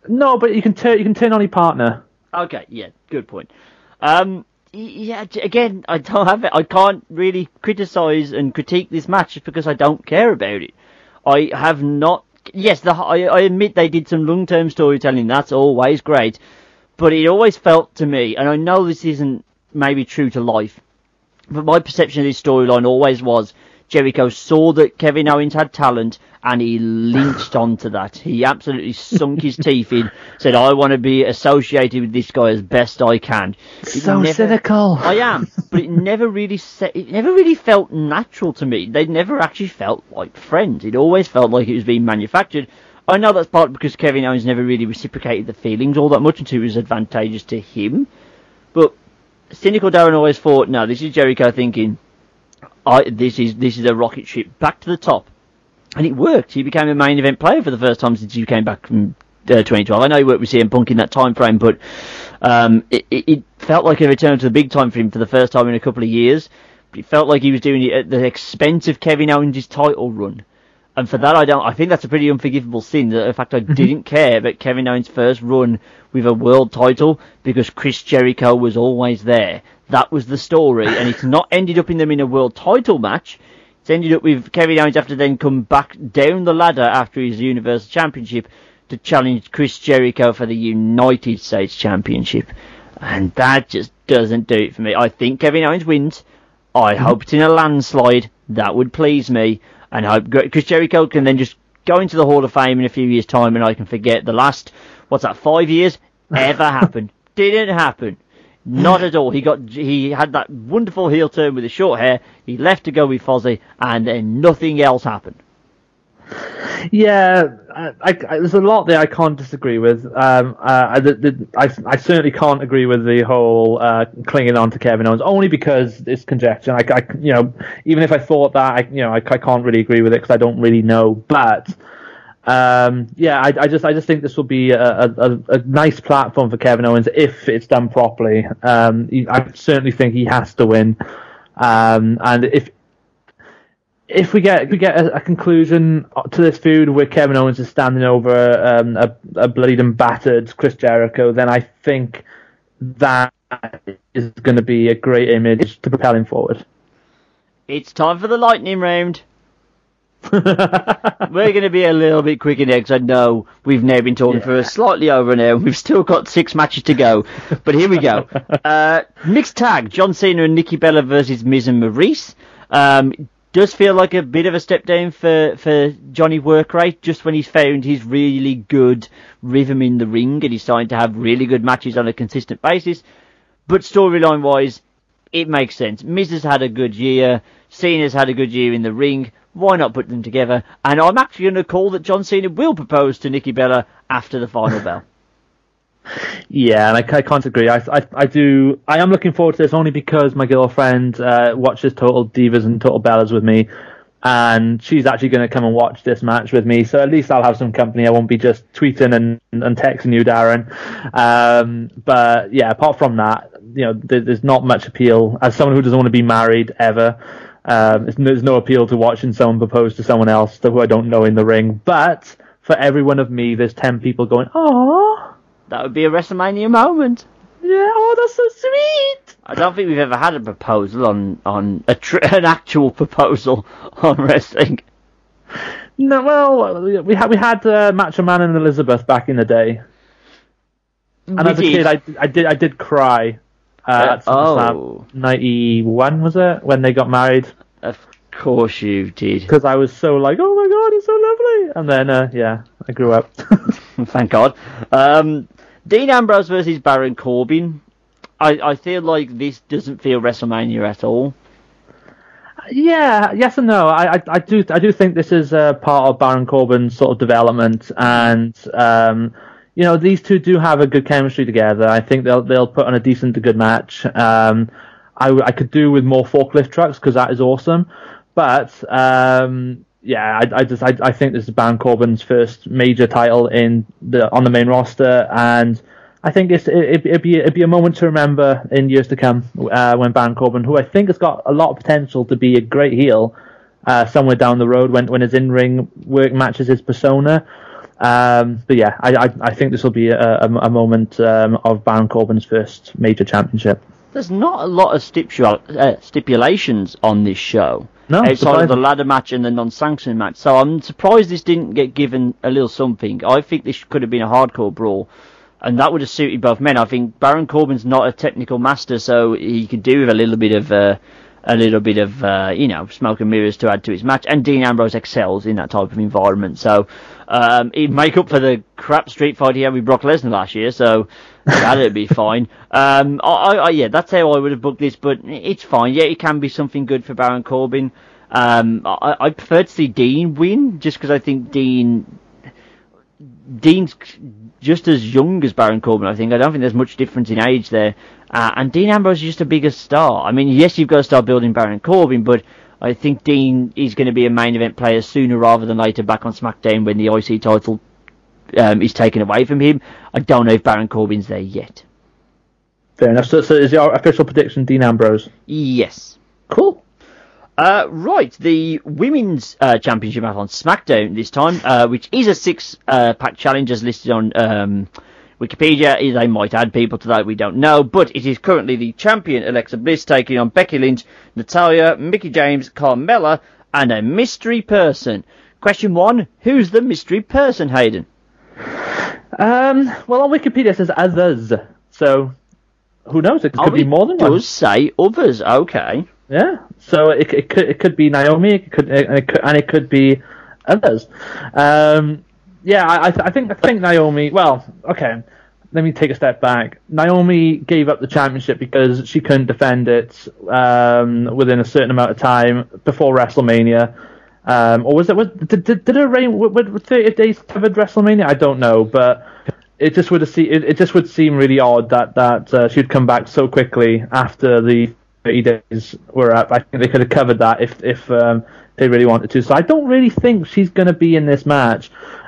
No, but you can turn on your partner. Okay, yeah, good point. Yeah, again, I don't have it. I can't really criticise and critique this match just because I don't care about it. I have not. Yes, I admit they did some long-term storytelling. That's always great, but it always felt to me, and I know this isn't maybe true to life, but my perception of this storyline always was Jericho saw that Kevin Owens had talent and he lynched onto that. He absolutely sunk his teeth in, said, I want to be associated with this guy as best I can. Cynical. I am, but it never really felt natural to me. They never actually felt like friends. It always felt like it was being manufactured. I know that's partly because Kevin Owens never really reciprocated the feelings all that much until it was advantageous to him. But cynical Darren always thought, no, this is Jericho thinking, this is a rocket ship back to the top, and it worked. He became a main event player for the first time since he came back from 2012. I know he worked with CM Punk in that time frame, but it felt like a return to the big time for him for the first time in a couple of years. It felt like he was doing it at the expense of Kevin Owens' title run, and for that I think that's a pretty unforgivable sin. The fact I didn't care about Kevin Owens' first run with a world title because Chris Jericho was always there. That was the story, and it's not ended up in them in a world title match. It's ended up with Kevin Owens after then come back down the ladder after his Universal Championship to challenge Chris Jericho for the United States Championship. And that just doesn't do it for me. I think Kevin Owens wins. I hope it's in a landslide. That would please me. And I hope Chris Jericho can then just go into the Hall of Fame in a few years' time and I can forget the last, 5 years, ever happened. Didn't happen. Not at all. He had that wonderful heel turn with the short hair. He left to go with Fozzy, and then nothing else happened. Yeah, there's a lot there I can't disagree with. I certainly can't agree with the whole clinging on to Kevin Owens, only because it's conjecture. Even if I thought that, I can't really agree with it because I don't really know. But I just think this will be a nice platform for Kevin Owens if it's done properly. I certainly think he has to win, and if we get a conclusion to this feud where Kevin Owens is standing over a bloodied and battered Chris Jericho, then I think that is going to be a great image to propel him forward. It's time for the lightning round. We're going to be a little bit quicker now because I know we've now been talking for slightly over an hour. We've still got 6 matches to go, but here we go. Mixed tag: John Cena and Nikki Bella versus Miz and Maurice. Does feel like a bit of a step down for Johnny Workrate just when he's found his really good rhythm in the ring and he's starting to have really good matches on a consistent basis. But storyline wise, it makes sense. Miz has had a good year. Cena's had a good year in the ring. Why not put them together? And I'm actually going to call that John Cena will propose to Nikki Bella after the final bell. Yeah, and I can't agree. I am looking forward to this only because my girlfriend watches Total Divas and Total Bellas with me, and she's actually going to come and watch this match with me. So at least I'll have some company. I won't be just tweeting and texting you, Darren. But yeah, apart from that, there's not much appeal. As someone who doesn't want to be married ever, there's no appeal to watching someone propose to someone else who I don't know in the ring. But for every one of me, there's 10 people going, "Aww." That would be a WrestleMania moment. Yeah, oh, that's so sweet. I don't think we've ever had a proposal on an actual proposal on wrestling. No, well, we had Macho Man and Elizabeth back in the day, and as a kid, I did cry. At SummerSlam 91 was it when they got married? Of course you did. Because I was so like, oh my god, it's so lovely. And then I grew up. Thank God. Dean Ambrose versus Baron Corbin. I feel like this doesn't feel WrestleMania at all. Yeah, yes and no. I do think this is part of Baron Corbin's sort of development, and these two do have a good chemistry together. I think they'll put on a decent to good match. I could do with more forklift trucks because that is awesome, but I think this is Baron Corbin's first major title on the main roster, and I think it'd be a moment to remember in years to come when Baron Corbin, who I think has got a lot of potential to be a great heel somewhere down the road when his in-ring work matches his persona. But yeah, I think this will be a moment of Baron Corbin's first major championship. There's not a lot of stipulations on this show. No, outside of the ladder match and the non-sanctioned match. So I'm surprised this didn't get given a little something. I think this could have been a hardcore brawl, and that would have suited both men. I think Baron Corbin's not a technical master, so he could do with a little bit of smoke and mirrors to add to his match. And Dean Ambrose excels in that type of environment, so he'd make up for the crap street fight he had with Brock Lesnar last year. So that'd be fine. Yeah, that's how I would have booked this, but it's fine. Yeah, it can be something good for Baron Corbin. I prefer to see Dean win, just because I think Dean's just as young as Baron Corbin, I think. I don't think there's much difference in age there. And Dean Ambrose is just a bigger star. I mean, yes, you've got to start building Baron Corbin, but I think Dean is going to be a main event player sooner rather than later back on SmackDown when the IC title is taken away from him. I don't know if Baron Corbin's there yet. Fair enough. So is your official prediction Dean Ambrose? Yes. Cool. Right, the Women's Championship match on SmackDown this time, which is a 6-pack challenge as listed on Wikipedia. They might add people to that, we don't know, but it is currently the champion Alexa Bliss taking on Becky Lynch, Natalya, Mickie James, Carmella, and a mystery person. Question 1, who's the mystery person, Hayden? Well, on Wikipedia it says others, so who knows? It could be more than one. It does say others, okay. Yeah, so it could be Naomi, it could be others. Yeah, I think Naomi. Well, okay. Let me take a step back. Naomi gave up the championship because she couldn't defend it within a certain amount of time before WrestleMania. Or was it? Did it reign with 30 days covered WrestleMania? I don't know, but it just would seem really odd that she'd come back so quickly after the 30 days were up. I think they could have covered that if they really wanted to. So I don't really think she's going to be in this match.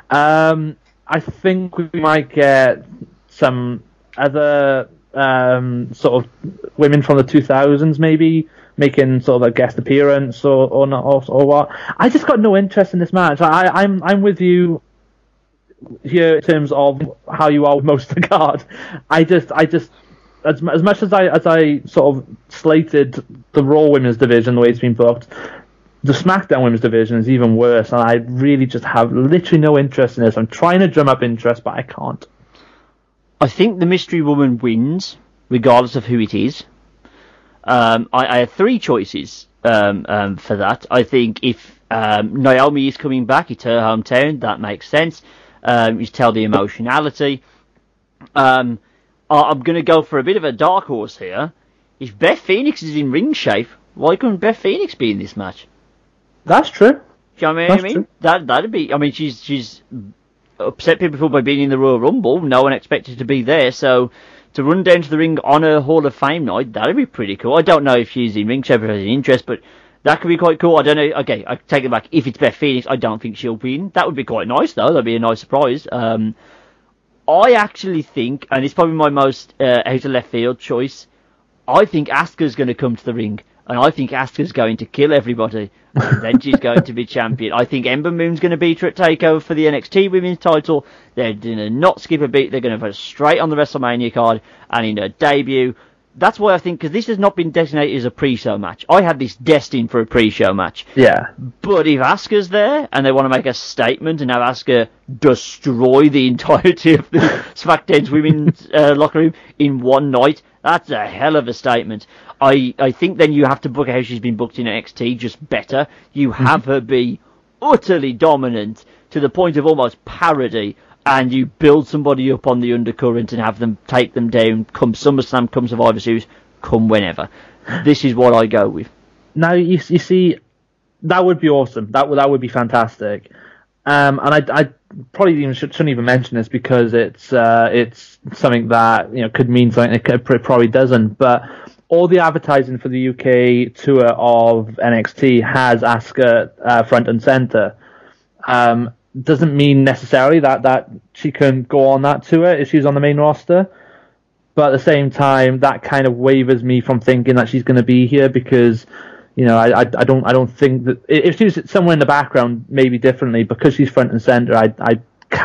I think we might get some other sort of women from the 2000s maybe making sort of a guest appearance or not or what. I just got no interest in this match. I'm with you here in terms of how you are with most of the card. I just as much as I sort of slated the Raw Women's division the way it's been booked, the SmackDown Women's division is even worse, and I really just have literally no interest in this. I'm trying to drum up interest, but I can't. I think the mystery woman wins, regardless of who it is. I have 3 choices for that. I think if Naomi is coming back, it's her hometown, that makes sense. You tell the emotionality. I'm going to go for a bit of a dark horse here. If Beth Phoenix is in ring shape, why couldn't Beth Phoenix be in this match? That's true. Do you know what I mean? That'd be. I mean, she's upset people before by being in the Royal Rumble. No one expected her to be there, so to run down to the ring on her Hall of Fame night, that'd be pretty cool. I don't know if she's in ring shape or has any interest, but that could be quite cool. I don't know. Okay, I take it back. If it's Beth Phoenix, I don't think she'll win. That would be quite nice, though. That'd be a nice surprise. I actually think, and it's probably my most out of left field choice, I think Asuka's going to come to the ring, and I think Asuka's going to kill everybody, and then she's going to be champion. I think Ember Moon's going to beat her at TakeOver for the NXT Women's title. They're going to not skip a beat. They're going to put her straight on the WrestleMania card, and in her debut. That's why I think, because this has not been designated as a pre-show match. I had this destined for a pre-show match. Yeah. But if Asuka's there, and they want to make a statement and have Asuka destroy the entirety of the SmackDown's women's locker room in one night, that's a hell of a statement. I think then you have to book her how she's been booked in NXT, just better. You have her be utterly dominant to the point of almost parody, and you build somebody up on the undercurrent and have them take them down, come SummerSlam, come Survivor Series, come whenever. This is what I go with. Now, you see, that would be awesome. That would be fantastic. And I probably even shouldn't even mention this because it's something that could mean something. It probably doesn't. But all the advertising for the UK tour of NXT has Asuka front and center. Doesn't mean necessarily that she can go on that tour if she's on the main roster. But at the same time, that kind of wavers me from thinking that she's going to be here because, I don't think that if she's somewhere in the background, maybe differently. Because she's front and center, I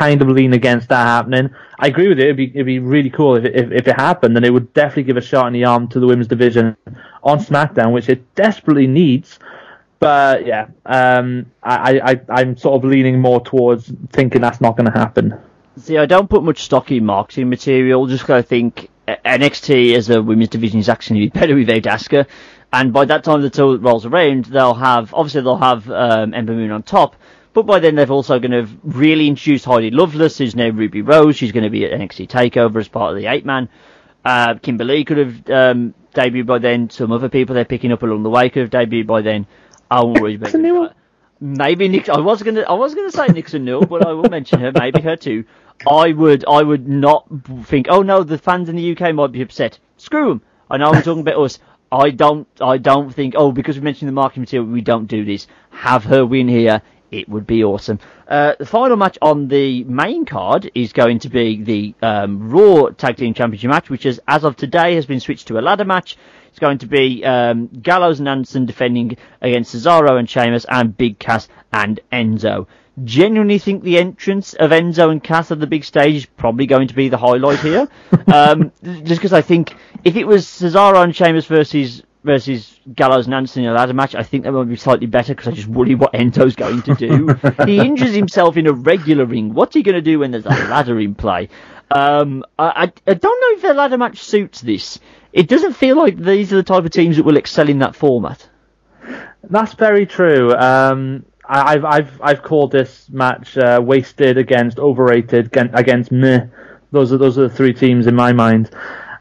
kind of lean against that happening. I agree with you. It'd be really cool if it happened, and it would definitely give a shot in the arm to the women's division on SmackDown, which it desperately needs. But yeah, I'm sort of leaning more towards thinking that's not going to happen. See, I don't put much stock in marketing material, just because I think NXT as a women's division is actually better without Asuka. And by that time the tour rolls around, they'll have Ember Moon on top. But by then they've also going to really introduce Heidi Lovelace, who's now Ruby Rose. She's going to be at NXT TakeOver as part of the 8-man. Kimberly could have debuted by then. Some other people they're picking up along the way could have debuted by then. I won't worry about it. Maybe Nick. I was gonna say Nixon Newell, but I will mention her. Maybe her too. I would not think. Oh no, the fans in the UK might be upset. Screw them. I know I'm talking about us. I don't think. Oh, because we mentioned the marketing material, we don't do this. Have her win here. It would be awesome. The final match on the main card is going to be the Raw Tag Team Championship match, which as of today has been switched to a ladder match. It's going to be Gallows and Anderson defending against Cesaro and Sheamus and Big Cass and Enzo. Genuinely think the entrance of Enzo and Cass at the big stage is probably going to be the highlight here. Just because I think if it was Cesaro and Sheamus versus Gallows and Anderson in a ladder match, I think that would be slightly better because I just worry what Enzo's going to do. He injures himself in a regular ring. What's he going to do when there's a ladder in play? I don't know if the ladder match suits this. It doesn't feel like these are the type of teams that will excel in that format. That's very true. I've called this match wasted against overrated against meh. Those are the three teams in my mind.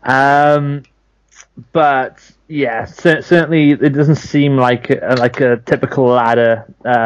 But yeah, certainly it doesn't seem like a typical ladder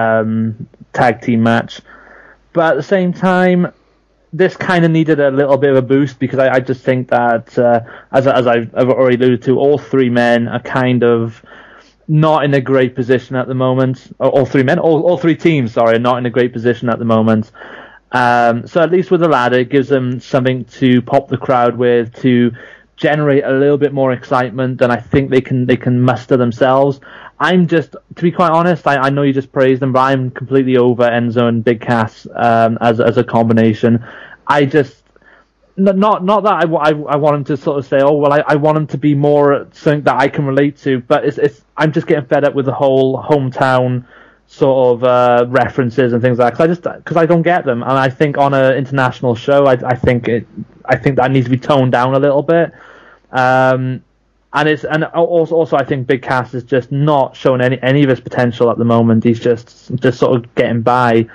tag team match. But at the same time, this kind of needed a little bit of a boost because I just think that as I've already alluded to, all three men are kind of not in a great position at the moment. All three teams, sorry, are not in a great position at the moment. So at least with the ladder, it gives them something to pop the crowd with, to generate a little bit more excitement than I think they can muster themselves. To be quite honest, I know you just praised them, but I'm completely over Enzo and Big Cass as a combination. I just not that I want him to sort of say, oh well, I want him to be more something that I can relate to, but I'm just getting fed up with the whole hometown sort of references and things like that. Because I don't get them, and I think on an international show, I think that needs to be toned down a little bit. And also I think Big Cass is just not showing any of his potential at the moment. He's just sort of getting by.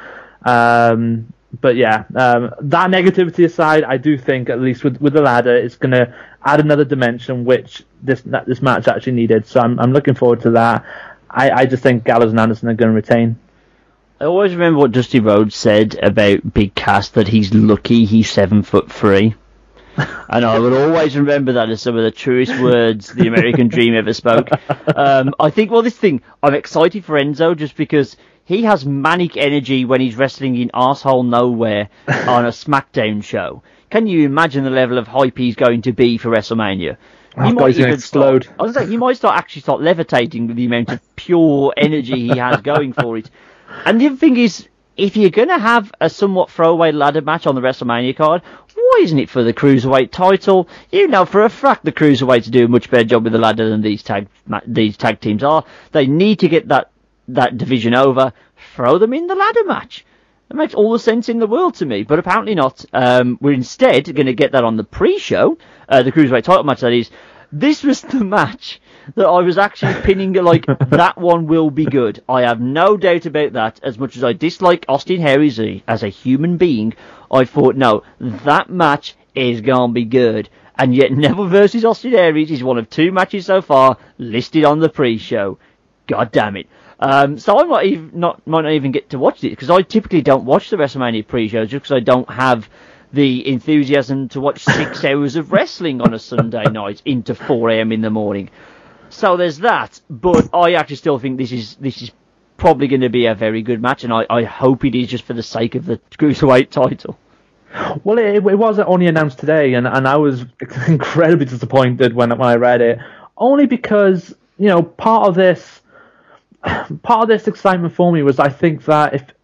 But yeah, that negativity aside, I do think at least with the ladder, it's going to add another dimension which this match actually needed. So I'm looking forward to that. I just think Gallows and Anderson are going to retain. I always remember what Dusty Rhodes said about Big Cass, that he's lucky he's 7'3". And I will always remember that as some of the truest words the American Dream ever spoke. I think, I'm excited for Enzo just because he has manic energy when he's wrestling in arsehole nowhere on a SmackDown show. Can you imagine the level of hype he's going to be for WrestleMania? He might even explode. He might start levitating with the amount of pure energy he has going for it. And the other thing is, if you're going to have a somewhat throwaway ladder match on the WrestleMania card, why isn't it for the Cruiserweight title? You know for a fact the Cruiserweights do a much better job with the ladder than these tag teams are. They need to get that division over. Throw them in the ladder match. It makes all the sense in the world to me, but apparently not. We're instead going to get that on the pre-show, the Cruiserweight title match, that is. This was the match that I was actually pinning like, that one will be good. I have no doubt about that. As much as I dislike Austin Aries as a human being, I thought, no, that match is going to be good. And yet Neville versus Austin Aries is one of two matches so far listed on the pre-show. God damn it. So I might not even get to watch it, because I typically don't watch the WrestleMania pre-shows just because I don't have the enthusiasm to watch 6 hours of wrestling on a Sunday night into 4 a.m. in the morning. So there's that, but I actually still think this is probably going to be a very good match, and I hope it is just for the sake of the Cruiserweight title. Well, it was only announced today, and I was incredibly disappointed when I read it, only because, part of this excitement for me was, I think that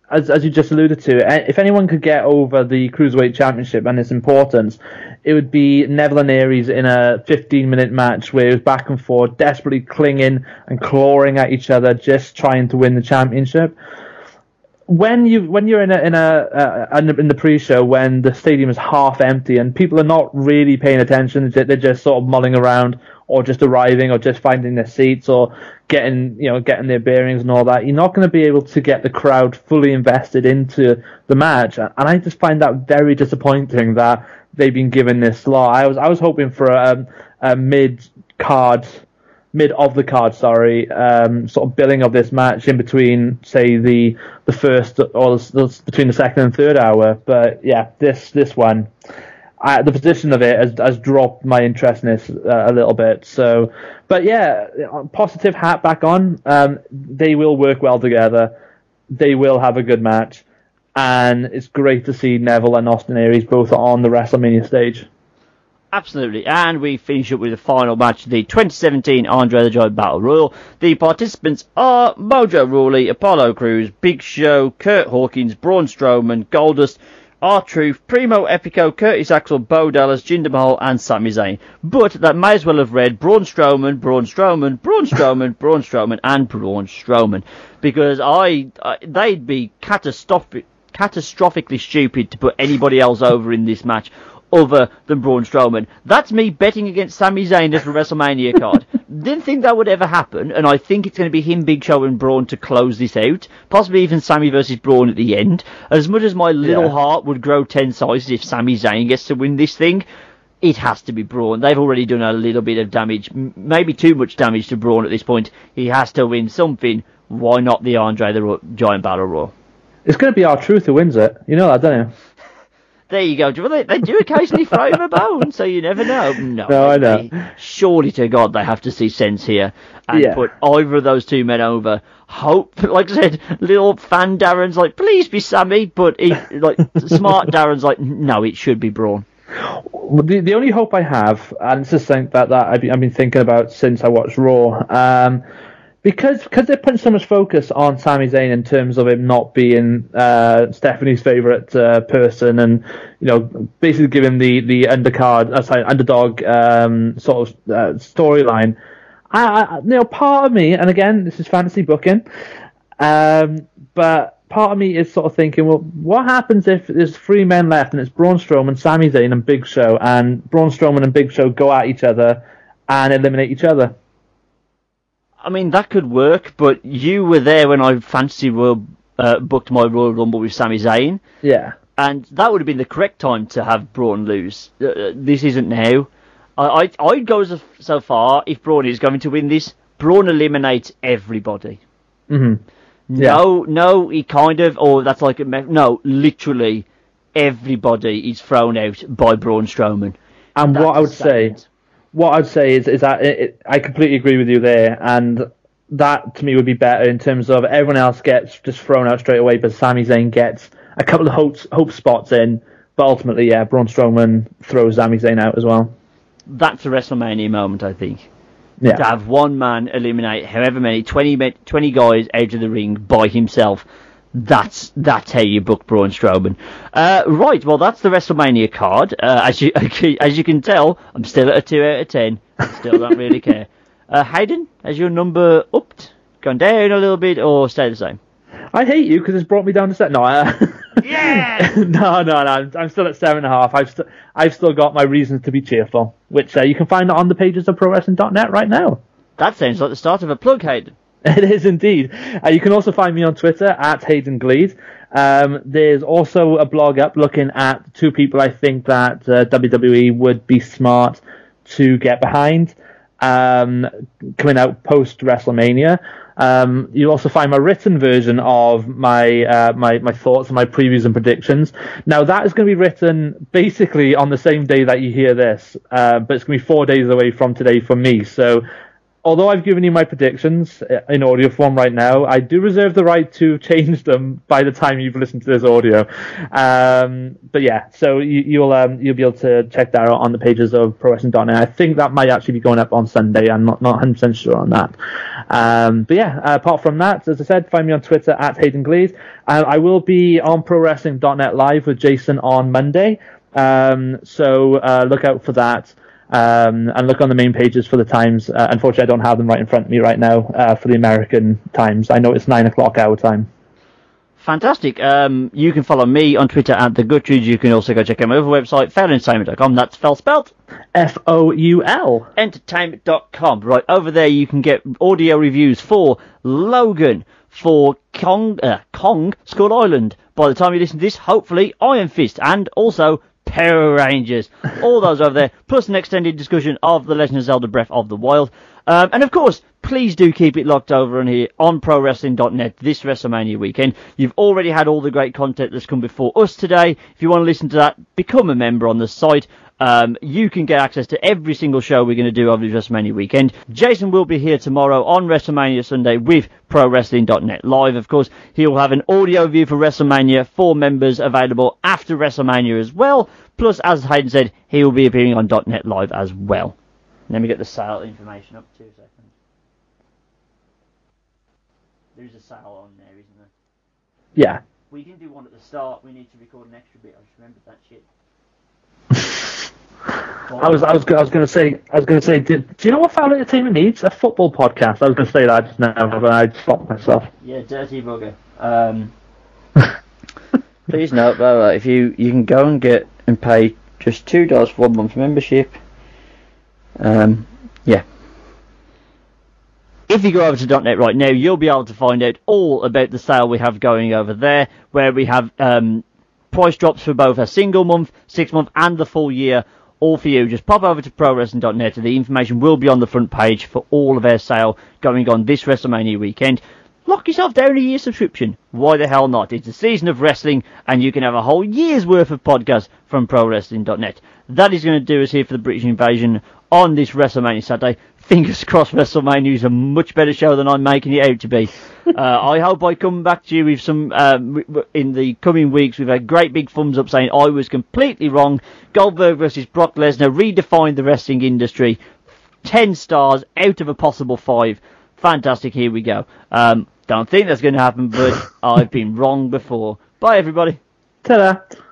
as you just alluded to, if anyone could get over the Cruiserweight Championship and its importance, it would be Neville and Aries in a 15-minute match where it was back and forth, desperately clinging and clawing at each other, just trying to win the championship. When you're in the pre-show, when the stadium is half empty and people are not really paying attention, they're just sort of mulling around, or just arriving, or just finding their seats, or getting their bearings and all that, you're not going to be able to get the crowd fully invested into the match. And I just find that very disappointing that they've been given this slot. I was hoping for a mid of the card, sort of billing of this match in between, say, the first, or between the second and third hour. But yeah, this one, the position of it has dropped my interest in this a little bit. So, but yeah, positive hat back on. They will work well together. They will have a good match, and it's great to see Neville and Austin Aries both on the WrestleMania stage. Absolutely, and we finish up with the final match of the 2017 Andre the Giant Battle Royal. The participants are Mojo Rawley, Apollo Crews, Big Show, Kurt Hawkins, Braun Strowman, Goldust, R-Truth, Primo Epico, Curtis Axel, Bo Dallas, Jinder Mahal, and Sami Zayn. But that may as well have read Braun Strowman, Braun Strowman, Braun Strowman, Braun Strowman, and Braun Strowman, because they'd be catastrophically stupid to put anybody else over in this match other than Braun Strowman. That's me betting against Sami Zayn as a WrestleMania card. Didn't think that would ever happen, and I think it's going to be him, Big Show, and Braun to close this out. Possibly even Sami versus Braun at the end. As much as my little heart would grow 10 sizes if Sami Zayn gets to win this thing, it has to be Braun. They've already done a little bit of damage, maybe too much damage to Braun at this point. He has to win something. Why not the Andre the Giant Battle Royal? It's going to be R-Truth who wins it. You know that, don't you? There you go. They do occasionally throw him a bone, so you never know. No, I know. Surely to God they have to see sense here and put either of those two men over. Hope, like I said, little fan Darren's like, please be Sammy, but smart Darren's like, no, it should be Braun. The only hope I have, and it's just something that I've been thinking about since I watched Raw, because they're putting so much focus on Sami Zayn in terms of him not being Stephanie's favourite person, and basically giving the underdog sort of storyline. Part of me, and again, this is fantasy booking, but part of me is sort of thinking, well, what happens if there's three men left and it's Braun Strowman, Sami Zayn, and Big Show, and Braun Strowman and Big Show go at each other and eliminate each other? I mean, that could work, but you were there when I booked my Royal Rumble with Sami Zayn. Yeah. And that would have been the correct time to have Braun lose. This isn't now. I'd go so far, if Braun is going to win this, Braun eliminates everybody. Mm-hmm. Yeah. No, he kind of, or that's like no, literally everybody is thrown out by Braun Strowman. And what I'd say is that I completely agree with you there, and that to me would be better in terms of everyone else gets just thrown out straight away, but Sami Zayn gets a couple of hope spots in, but ultimately, Braun Strowman throws Sami Zayn out as well. That's a WrestleMania moment, I think. Yeah. To have one man eliminate however many, 20 guys out of the ring by himself. That's how you book Braun Strowman. Right, well, that's the WrestleMania card. As you can tell, I'm still at a 2 out of 10. Still don't really care. Hayden, has your number upped, gone down a little bit, or stayed the same? I hate you because it's brought me down to 7. No, yeah. No. I'm still at 7.5. I've still got my reasons to be cheerful, which you can find on the pages of ProWrestling.net right now. That sounds like the start of a plug, Hayden. It is indeed. You can also find me on Twitter at Hayden Gleed. There's also a blog up looking at two people I think that WWE would be smart to get behind coming out post WrestleMania. You'll also find my written version of my my thoughts and my previews and predictions. Now that is going to be written basically on the same day that you hear this, but it's going to be 4 days away from today for me. So although I've given you my predictions in audio form right now, I do reserve the right to change them by the time you've listened to this audio. But yeah, so you'll be able to check that out on the pages of ProWrestling.net. I think that might actually be going up on Sunday. I'm not 100% sure on that. But yeah, apart from that, as I said, find me on Twitter at Hayden Glees. I will be on ProWrestling.net live with Jason on Monday. So look out for that. And look on the main pages for the times. Unfortunately, I don't have them right in front of me right now for the American times. I know it's 9 o'clock our time. Fantastic. You can follow me on Twitter at The Guttridge. You can also go check out my other website, foulentertainment.com. That's Fel spelt Foul. Entertainment.com. Right, over there you can get audio reviews for Logan, for Kong Skull Island. By the time you listen to this, hopefully Iron Fist, and also Power Rangers. All those over there, plus an extended discussion of The Legend of Zelda Breath of the Wild. And of course, please do keep it locked over on here on ProWrestling.net this WrestleMania weekend. You've already had all the great content that's come before us today. If you want to listen to that, become a member on the site. You can get access to every single show we're going to do over this WrestleMania weekend. Jason will be here tomorrow on WrestleMania Sunday with ProWrestling.net live. Of course, he'll have an audio view for WrestleMania for members available after WrestleMania as well. Plus, as Hayden said, he will be appearing on .net live as well. Let me get the sale information up 2 seconds. There's a sale on there, isn't there? Yeah. We didn't do one at the start. We need to record an extra bit. I just remembered that shit. I was going to say, do you know what Foul Entertainment needs? A football podcast. I was going to say that just now, but I stopped myself. Yeah, dirty bugger. Please note, if you can go and get and pay just $2 for 1 month membership. Yeah. If you go over to .net right now, you'll be able to find out all about the sale we have going over there, where we have price drops for both a single month, 6 month, and the full year. All for you. Just pop over to ProWrestling.net and the information will be on the front page for all of our sale going on this WrestleMania weekend. Lock yourself down a year subscription. Why the hell not? It's a season of wrestling and you can have a whole year's worth of podcasts from ProWrestling.net. That is going to do us here for the British Invasion on this WrestleMania Saturday. Fingers crossed WrestleMania is a much better show than I'm making it out to be. I hope I come back to you with some, in the coming weeks, with a great big thumbs up saying I was completely wrong. Goldberg versus Brock Lesnar redefined the wrestling industry. 10 stars out of a possible 5. Fantastic, here we go. Don't think that's going to happen, but I've been wrong before. Bye, everybody. Ta-da.